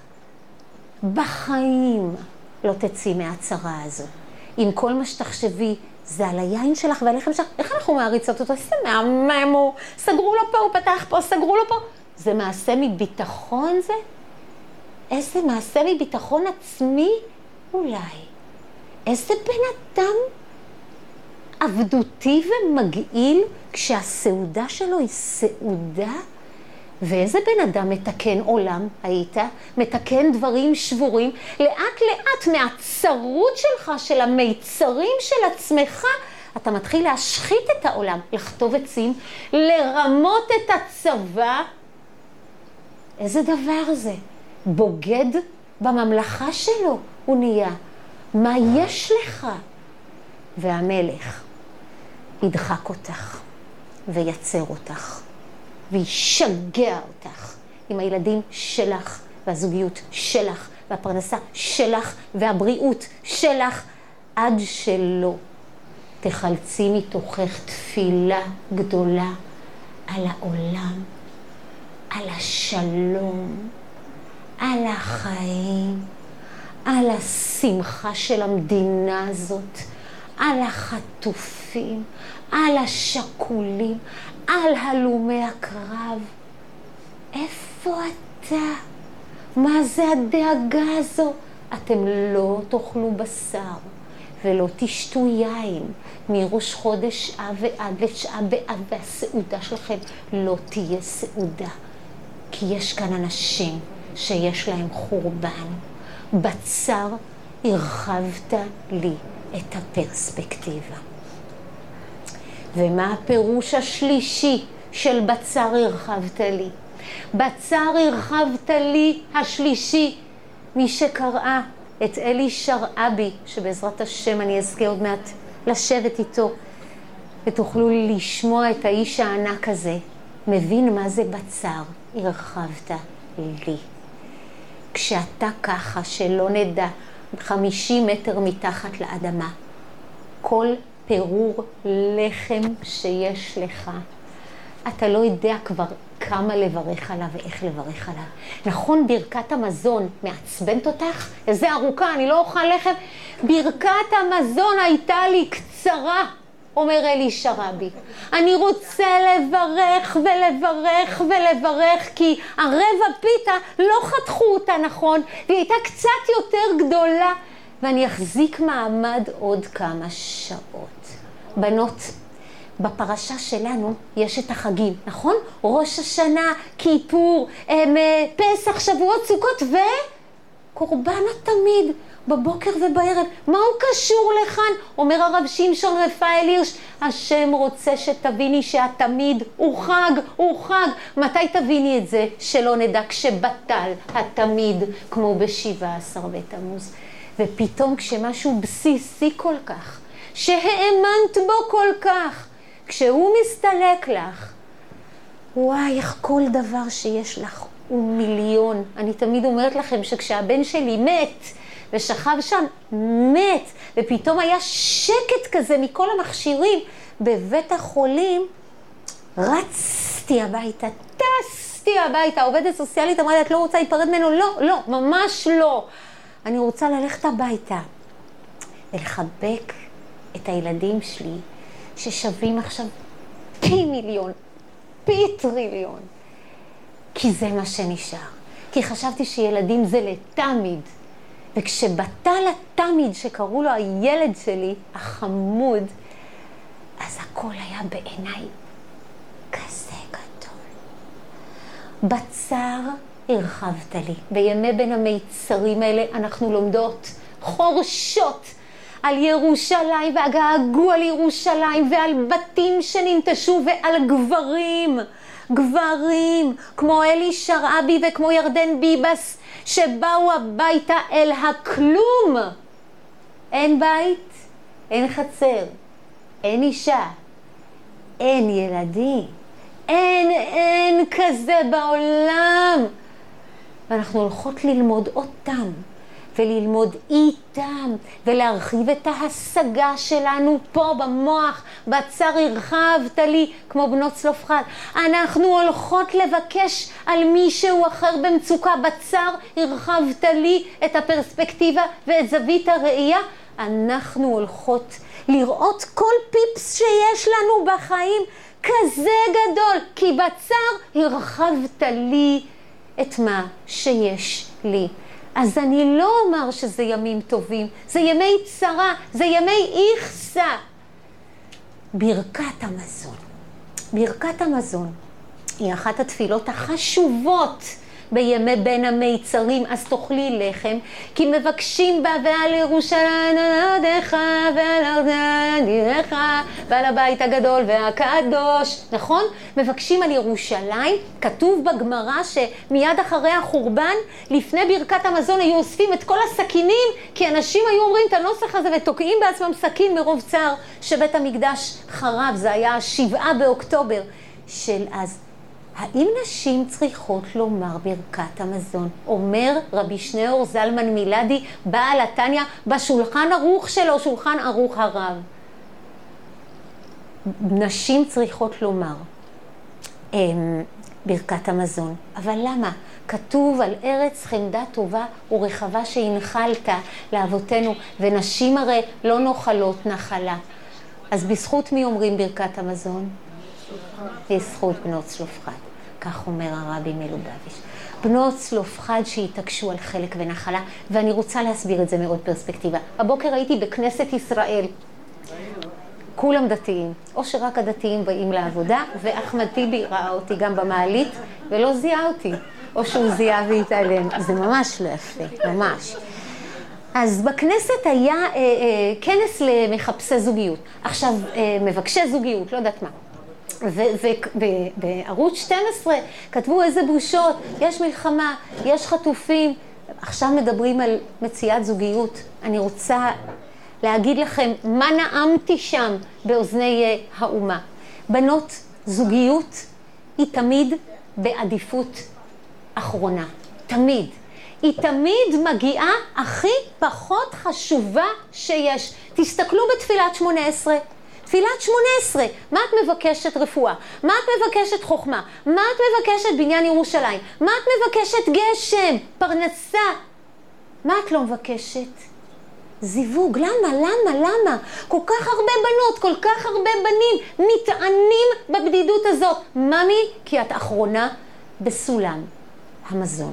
[SPEAKER 1] בחיים לא תצאי מהצרה הזו. אם כל מה שתחשבי זה על היין שלך והלחם שלך, איך אנחנו מעריצות אותו? זה מהמם, הוא סגרו לו פה, הוא פתח פה, סגרו לו פה. זה מעשה מביטחון זה? איזה מעשה מביטחון עצמי? אולי. איזה בן אדם עבדותי ומגעיל כשהסעודה שלו היא סעודה? ואיזה בן אדם מתקן עולם היית? מתקן דברים שבורים? לאט לאט מהצרות שלך, של המיצרים של עצמך, אתה מתחיל להשחית את העולם, לכתוב עצים, לרמות את הצבא. איזה דבר זה? בוגד בממלכה שלו הוא נהיה. מה יש לך? והמלך ידחק אותך ויצר אותך. וישגע אותך עם הילדים שלך, והזוגיות שלך, והפרנסה שלך, והבריאות שלך, עד שלא תחלצי מתוכך תפילה גדולה על העולם, על השלום, על החיים, על השמחה של המדינה הזאת, על החטופים, על השכולים, על הלומי הקרב. איפה אתה? מה זה הדאגה הזו? אתם לא תאכלו בשר ולא תשתו יין מראש חודש אב ועד לתשעה באב, והסעודה שלכם לא תהיה סעודה, כי יש כאן אנשים שיש להם חורבן. בצר הרחבת לי את הפרספקטיבה. ומה הפירוש השלישי של בצר הרחבת לי? בצר הרחבת לי השלישי, מי שקראה את אלי שרעבי, שבעזרת השם אני אזכה עוד מעט לשבת איתו, ותוכלו לשמוע את האיש הענק הזה, מבין מה זה בצר הרחבת לי. כשאתה ככה, שלא נדע, 50 מטר מתחת לאדמה, כל פירור לחם שיש לך, אתה לא יודע כבר כמה לברך עליו ואיך לברך עליו. נכון, ברכת המזון מעצבנת אותך? איזה ארוכה, אני לא אוכל לחם. ברכת המזון הייתה לי קצרה, אומר אלי שרעבי. אני רוצה לברך ולברך ולברך, כי הרבע פיתה לא חתכו אותה נכון, והיא הייתה קצת יותר גדולה, ואני אחזיק מעמד עוד כמה שעות. בנות, בפרשה שלנו יש את החגים, נכון? ראש השנה, כיפור, פסח, שבועות, סוכות וקורבן התמיד, בבוקר ובערב. מה הוא קשור לכאן? אומר הרב שמשון רפאל הירש, השם רוצה שתביני שהתמיד הוא חג, הוא חג. מתי תביני את זה? שלא נדע, כשבטל התמיד, כמו ב17 בתמוז. ופתאום כשמשהו בסיסי כל כך, שהאמנת בו כל כך, כשהוא מסתלק לך, וואי, איך כל דבר שיש לך הוא מיליון. אני תמיד אומרת לכם שכשהבן שלי מת ושכב שם, מת, ופתאום היה שקט כזה מכל המכשירים בבית החולים, רצתי הביתה, טסתי הביתה. העובדת סוציאלית אמרה לי, את לא רוצה להיפרד ממנו? לא, לא, ממש לא. אני רוצה ללכת הביתה. ולחבק את הילדים שלי, ששווים עכשיו פי מיליון, פי טריליון. כי זה מה שנשאר. כי חשבתי שילדים זה לתמיד. וכשבטל התמיד שקראו לו הילד שלי, החמוד, אז הכל היה בעיניי כזה גדול. בצר הרחבת לי. בימי בין המיצרים האלה אנחנו לומדות חורשות על ירושלים והגעגוע לירושלים ועל בתים שננטשו ועל גברים כמו אלי שרעבי וכמו ירדן ביבס שבאו הביתה אל הכלום. אין בית, אין חצר, אין אישה, אין ילדים, אין כזה בעולם. ואנחנו הולכות ללמוד אותם וללמוד איתם ולהרחיב את ההשגה שלנו פה במוח. בצר הרחבת לי, כמו בנות צלופחד. אנחנו הולכות לבקש על מישהו אחר במצוקה. בצר הרחבת לי את הפרספקטיבה ואת זווית הראייה. אנחנו הולכות לראות כל פיפס שיש לנו בחיים כזה גדול, כי בצר הרחבת לי את מה שיש לי. אז אני לא אומר שזה ימים טובים, זה ימי צרה, זה ימי איכסה. ברכת המזון. ברכת המזון היא אחת התפילות החשובות בימי בין המיצרים. אז תאכלי לחם, כי מבקשים בה ועל ירושלים נולדך ועל ארצה נראך ועל הבית הגדול והקדוש. נכון? מבקשים על ירושלים. כתוב בגמרא שמיד אחרי החורבן, לפני ברכת המזון היו אוספים את כל הסכינים, כי אנשים היו אומרים את הנוסח הזה ותוקעים בעצמם סכין מרוב צער שבית המקדש חרב. זה היה 7 באוקטובר של אז. האם נשים צריכות לומר ברכת המזון? אומר רבי שניאור זלמן מילדי, בעל התניא, בשולחן ערוך שלו, שולחן ערוך הרב. נשים צריכות לומר ברכת המזון. אבל למה? כתוב על ארץ חמדה טובה ורחבה שהנחלת לאבותינו, ונשים הרי לא נאכלות נחלה. אז בזכות מי אומרים ברכת המזון? בזכות בנות צלופחד. כך אומר הרבי מלובביץ'. בנות צלופחד שהתעקשו על חלק ונחלה, ואני רוצה להסביר את זה מאוד פרספקטיבה. הבוקר הייתי בכנסת ישראל. כולם דתיים, או שרק הדתיים באים לעבודה, ואחמד טיבי ראה אותי גם במעלית, ולא זיהה אותי, או שהוא זיהה והתעלם. זה ממש לא יפה, ממש. אז בכנסת היה כנס למחפשי זוגיות. עכשיו, מבקשי זוגיות, לא יודעת מה. ובערוץ 12 כתבו איזה בושות, יש מלחמה, יש חטופים. עכשיו מדברים על מציאת זוגיות. אני רוצה להגיד לכם מה נעמתי שם באוזני האומה. בנות, זוגיות היא תמיד בעדיפות אחרונה. תמיד. היא תמיד מגיעה הכי פחות חשובה שיש. תסתכלו בתפילת 18. תפילת 18, מה את מבקשת רפואה? מה את מבקשת חוכמה? מה את מבקשת בניין ירושלים? מה את מבקשת גשם? פרנסה? מה את לא מבקשת? זיווג. למה? כל כך הרבה בנות, כל כך הרבה בנים נטענים בבדידות הזאת. ממי? כי את אחרונה בסולם המזון.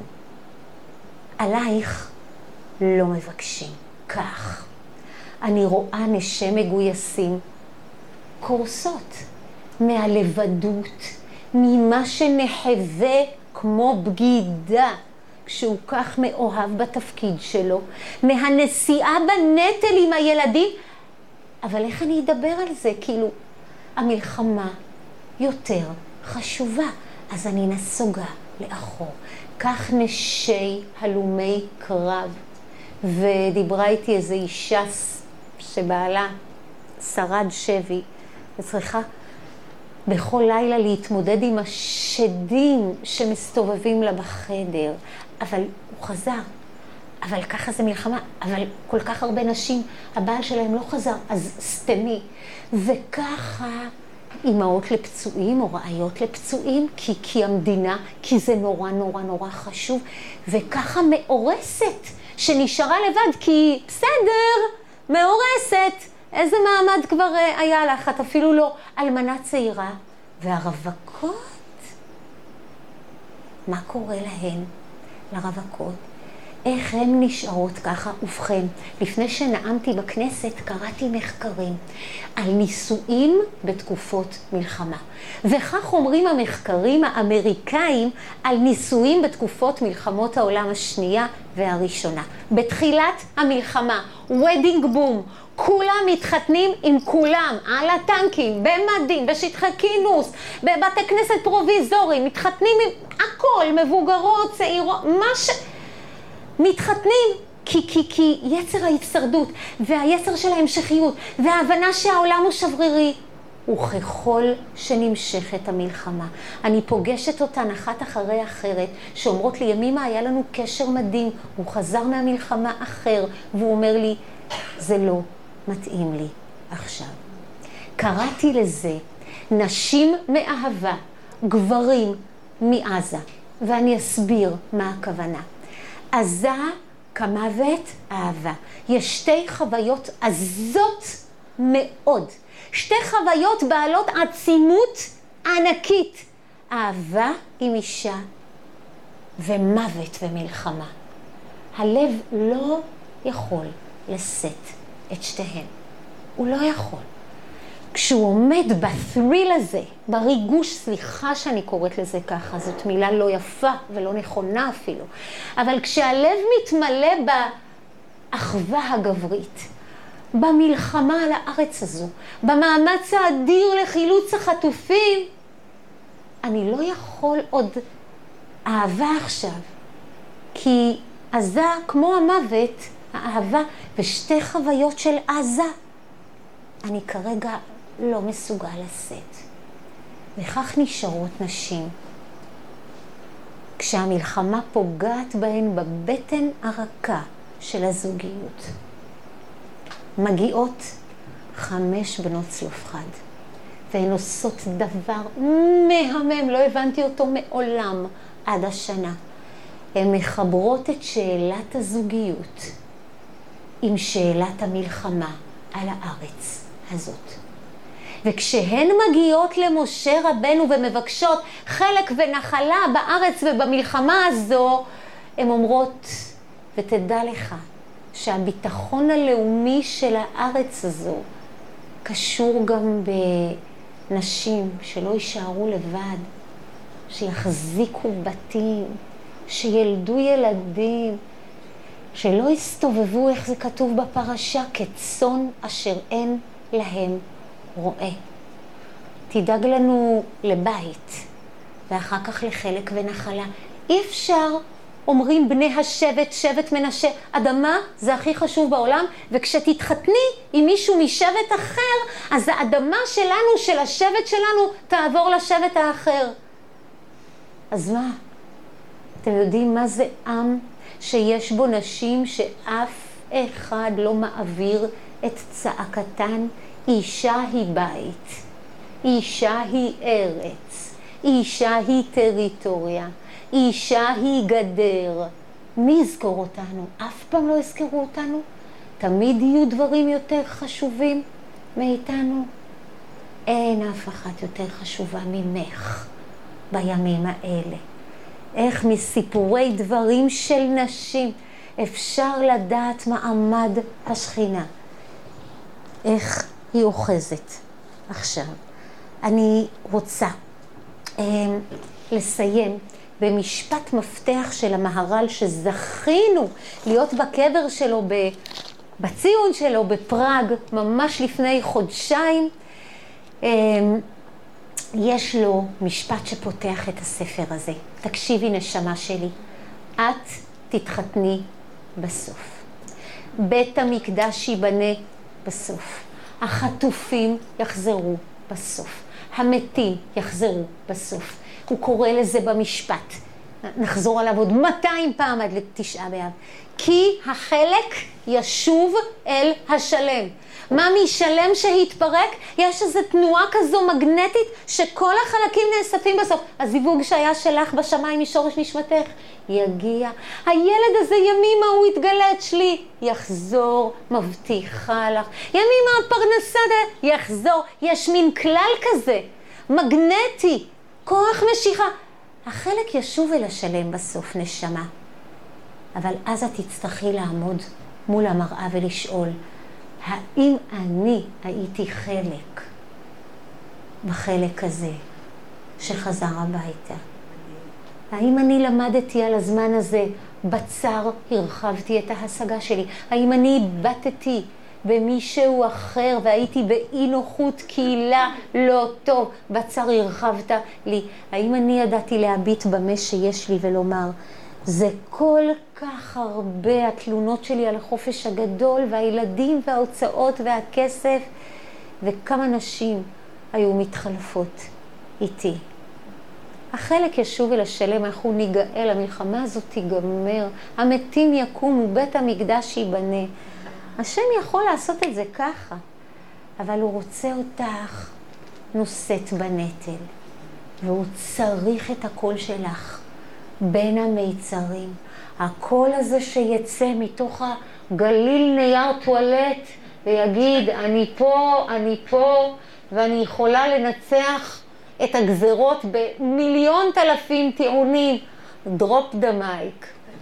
[SPEAKER 1] עלייך לא מבקשים. כך. אני רואה נשי מגויסים קורסות מהלבדות, ממה שנחווה כמו בגידה, כשהוא כך מאוהב בתפקיד שלו, מהנסיעה בנטל עם הילדים. אבל איך אני אדבר על זה? כאילו, המלחמה יותר חשובה, אז אני נסוגה לאחור. כך נשי הלומי קרב. ודיברה איתי איזו אישה שבעלה שרד שבי, וצריכה בכל לילה להתמודד עם השדים שמסתובבים לה בחדר. אבל הוא חזר. אבל ככה זה מלחמה. אבל כל כך הרבה נשים, הבעל שלהם לא חזר, אז סתמי. וככה אימהות לפצועים או רעיות לפצועים, כי המדינה, כי זה נורא חשוב. וככה מאורסת שנשארה לבד, כי בסדר, מאורסת. איזה מעמד כבר היה לך? את אפילו לא אלמנה צעירה. והרווקות, מה קורה להן, לרווקות? איך הן נשארות ככה? ובכן, לפני שנאמתי בכנסת קראתי מחקרים על נישואים בתקופות מלחמה. וכך אומרים המחקרים האמריקאים על נישואים בתקופות מלחמות העולם השנייה והראשונה. בתחילת המלחמה, wedding boom, כולם מתחתנים עם כולם, על הטנקים, במדים, בשטחי כינוס, בבתי כנסת פרוביזוריים, מתחתנים עם הכל, מבוגרות, צעירות, מתחתנים כי יצר ההישרדות והיצר של ההמשכיות וההבנה שהעולם הוא שברירי. וככל שנמשכת המלחמה, אני פוגשת אותן אחת אחרי אחרת, שאומרות לי, ימימה היה לנו קשר מדהים, הוא חזר מהמלחמה אחר, והוא אומר לי, זה לא מתאים לי עכשיו. קראתי לזה נשים מאהבה, גברים מעזה, ואני אסביר מה הכוונה. עזה כמוות אהבה. יש שתי חוויות עזות מאוד. שתי חוויות בעלות עצימות ענקית. אהבה עם אישה ומוות ומלחמה. הלב לא יכול לשאת את שתיהן. הוא לא יכול. כשהוא עומד בת'ריל הזה, בריגוש, סליחה שאני קוראת לזה ככה, זאת מילה לא יפה ולא נכונה אפילו, אבל כשהלב מתמלא באחווה הגברית, במלחמה על הארץ הזו, במאמץ האדיר לחילוץ החטופים, אני לא יכול עוד אהבה עכשיו, כי עזה כמו המוות, האהבה ושתי חוויות של עזה, אני כרגע לא מסוגל לשאת. וכך נשארות נשים. כשהמלחמה פוגעת בהן בבטן הרכה של הזוגיות. מגיעות 5 בנות צלופחד, והן עושות דבר מהמם, לא הבנתי אותו מעולם עד השנה. הן מחברות את שאלת הזוגיות עם שאלת המלחמה על הארץ הזאת. וכשהן מגיעות למשה רבנו ומבקשות חלק ונחלה בארץ ובמלחמה הזו, הן אומרות, ותדע לך שהביטחון הלאומי של הארץ הזו קשור גם בנשים שלא יישארו לבד, שיחזיקו בתים, שילדו ילדים, שלא יסתובבו, איך זה כתוב בפרשה, כצאן אשר אין להם רואה. תדאג לנו לבית, ואחר כך לחלק ונחלה. אי אפשר, אומרים בני השבט, שבט מנשה, אדמה זה הכי חשוב בעולם, וכשתתחתני עם מישהו משבט אחר, אז האדמה שלנו, של השבט שלנו, תעבור לשבט האחר. אז מה? אתם יודעים מה זה עם שיש בו נשים שאף אחד לא מעביר את צעקתן? אישה היא בית, אישה היא ארץ, אישה היא טריטוריה, אישה היא גדר. מי יזכור אותנו? אף פעם לא יזכרו אותנו? תמיד יהיו דברים יותר חשובים מאיתנו? אין אף אחת יותר חשובה ממך בימים האלה. איך מסיפורי דברים של נשים אפשר לדעת מעמד השכינה? איך היא אוחזת. עכשיו, אני רוצה לסיים במשפט מפתח של המהר"ל שזכינו להיות בקבר שלו, בציון שלו בפראג, ממש לפני חודשיים. יש לו משפט שפותח את הספר הזה. תקשיבי נשמה שלי, את תתחתני בסוף. בית המקדש ייבנה בסוף. החטופים יחזרו בסוף. המתים יחזרו בסוף. הוא קורא לזה במשפט, נחזור עליו עוד 200 פעם עד לתשעה באב. כי החלק ישוב אל השלם. מה משלם שהתפרק? יש איזו תנועה כזו מגנטית שכל החלקים נאספים בסוף. הזיווג שהיה שלך בשמיים משורש נשמתך יגיע. הילד הזה ימים הוא יתגלה אצלי, יחזור, מבטיחה לך. ימים הפרנסה יחזור. יש מין כלל כזה, מגנטי, כוח משיכה. החלק ישוב אל השלם בסוף, נשמה. אבל אז את תצטרכי לעמוד מול המראה ולשאול, האם אני הייתי חלק בחלק הזה שחזר הביתה? האם אני למדתי על הזמן הזה, בצר הרחבתי את ההשגה שלי? האם אני איבדתי במישהו אחר והייתי באי נוחות קהילה לא טוב, בצר הרחבת לי? האם אני ידעתי להביט במה שיש לי ולומר, זה כל כך הרבה התלונות שלי על החופש הגדול והילדים וההוצאות והכסף, וכמה נשים היו מתחלפות איתי. החלק ישוב אל השלם, אנחנו ניגאל, המלחמה הזאת תיגמר, המתים יקומו, בית המקדש ייבנה. השם יכול לעשות את זה ככה, אבל הוא רוצה אותך נושאת בנטל, והוא צריך את הקול שלך בין המיצרים. הקול הזה שיצא מתוך הגליל נייר טואלט ויגיד, אני פה, ואני יכולה לנצח את הגזרות במיליון אלפים טיעונים. drop the mic.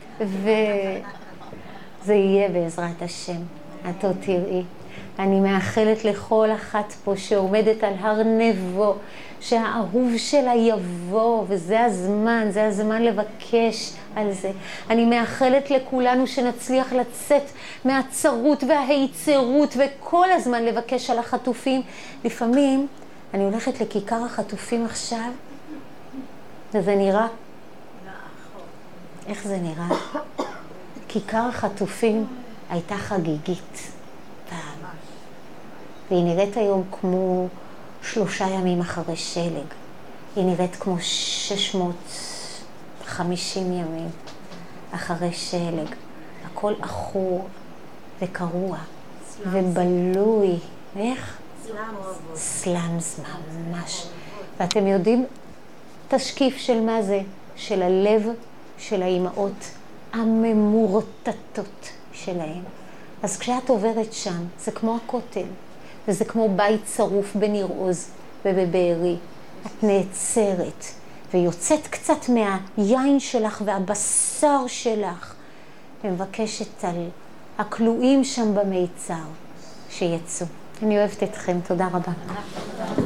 [SPEAKER 1] וזה יהיה בעזרת השם. את עוד תראי. אני מאחלת לכל אחת פה שעומדת על הר נבו, שהאהוב שלה יבוא, וזה הזמן, זה הזמן לבקש על זה. אני מאחלת לכולנו שנצליח לצאת מהצרות וההיצרות, וכל הזמן לבקש על החטופים. לפעמים אני הולכת לכיכר החטופים עכשיו, וזה נראה, איך זה נראה? כיכר החטופים הייתה חגיגית פעם, והיא נראית היום כמו 3 ימים אחרי שלג. היא נראית כמו 650 ימים אחרי שלג. הכל אחור וקרוע ובלוי. איך? סלאמס ממש. ואתם יודעים תשקיף של מה זה? של הלב של האימהות הממורטטות שלהם. אז כשאת עוברת שם, זה כמו הכותל, וזה כמו בית צרוף בניר עוז ובבארי. את נעצרת ויוצאת קצת מהיין שלך והבשר שלך, ומבקשת על הכלואים שם במיצר שיצאו. אני אוהבת אתכם, תודה רבה.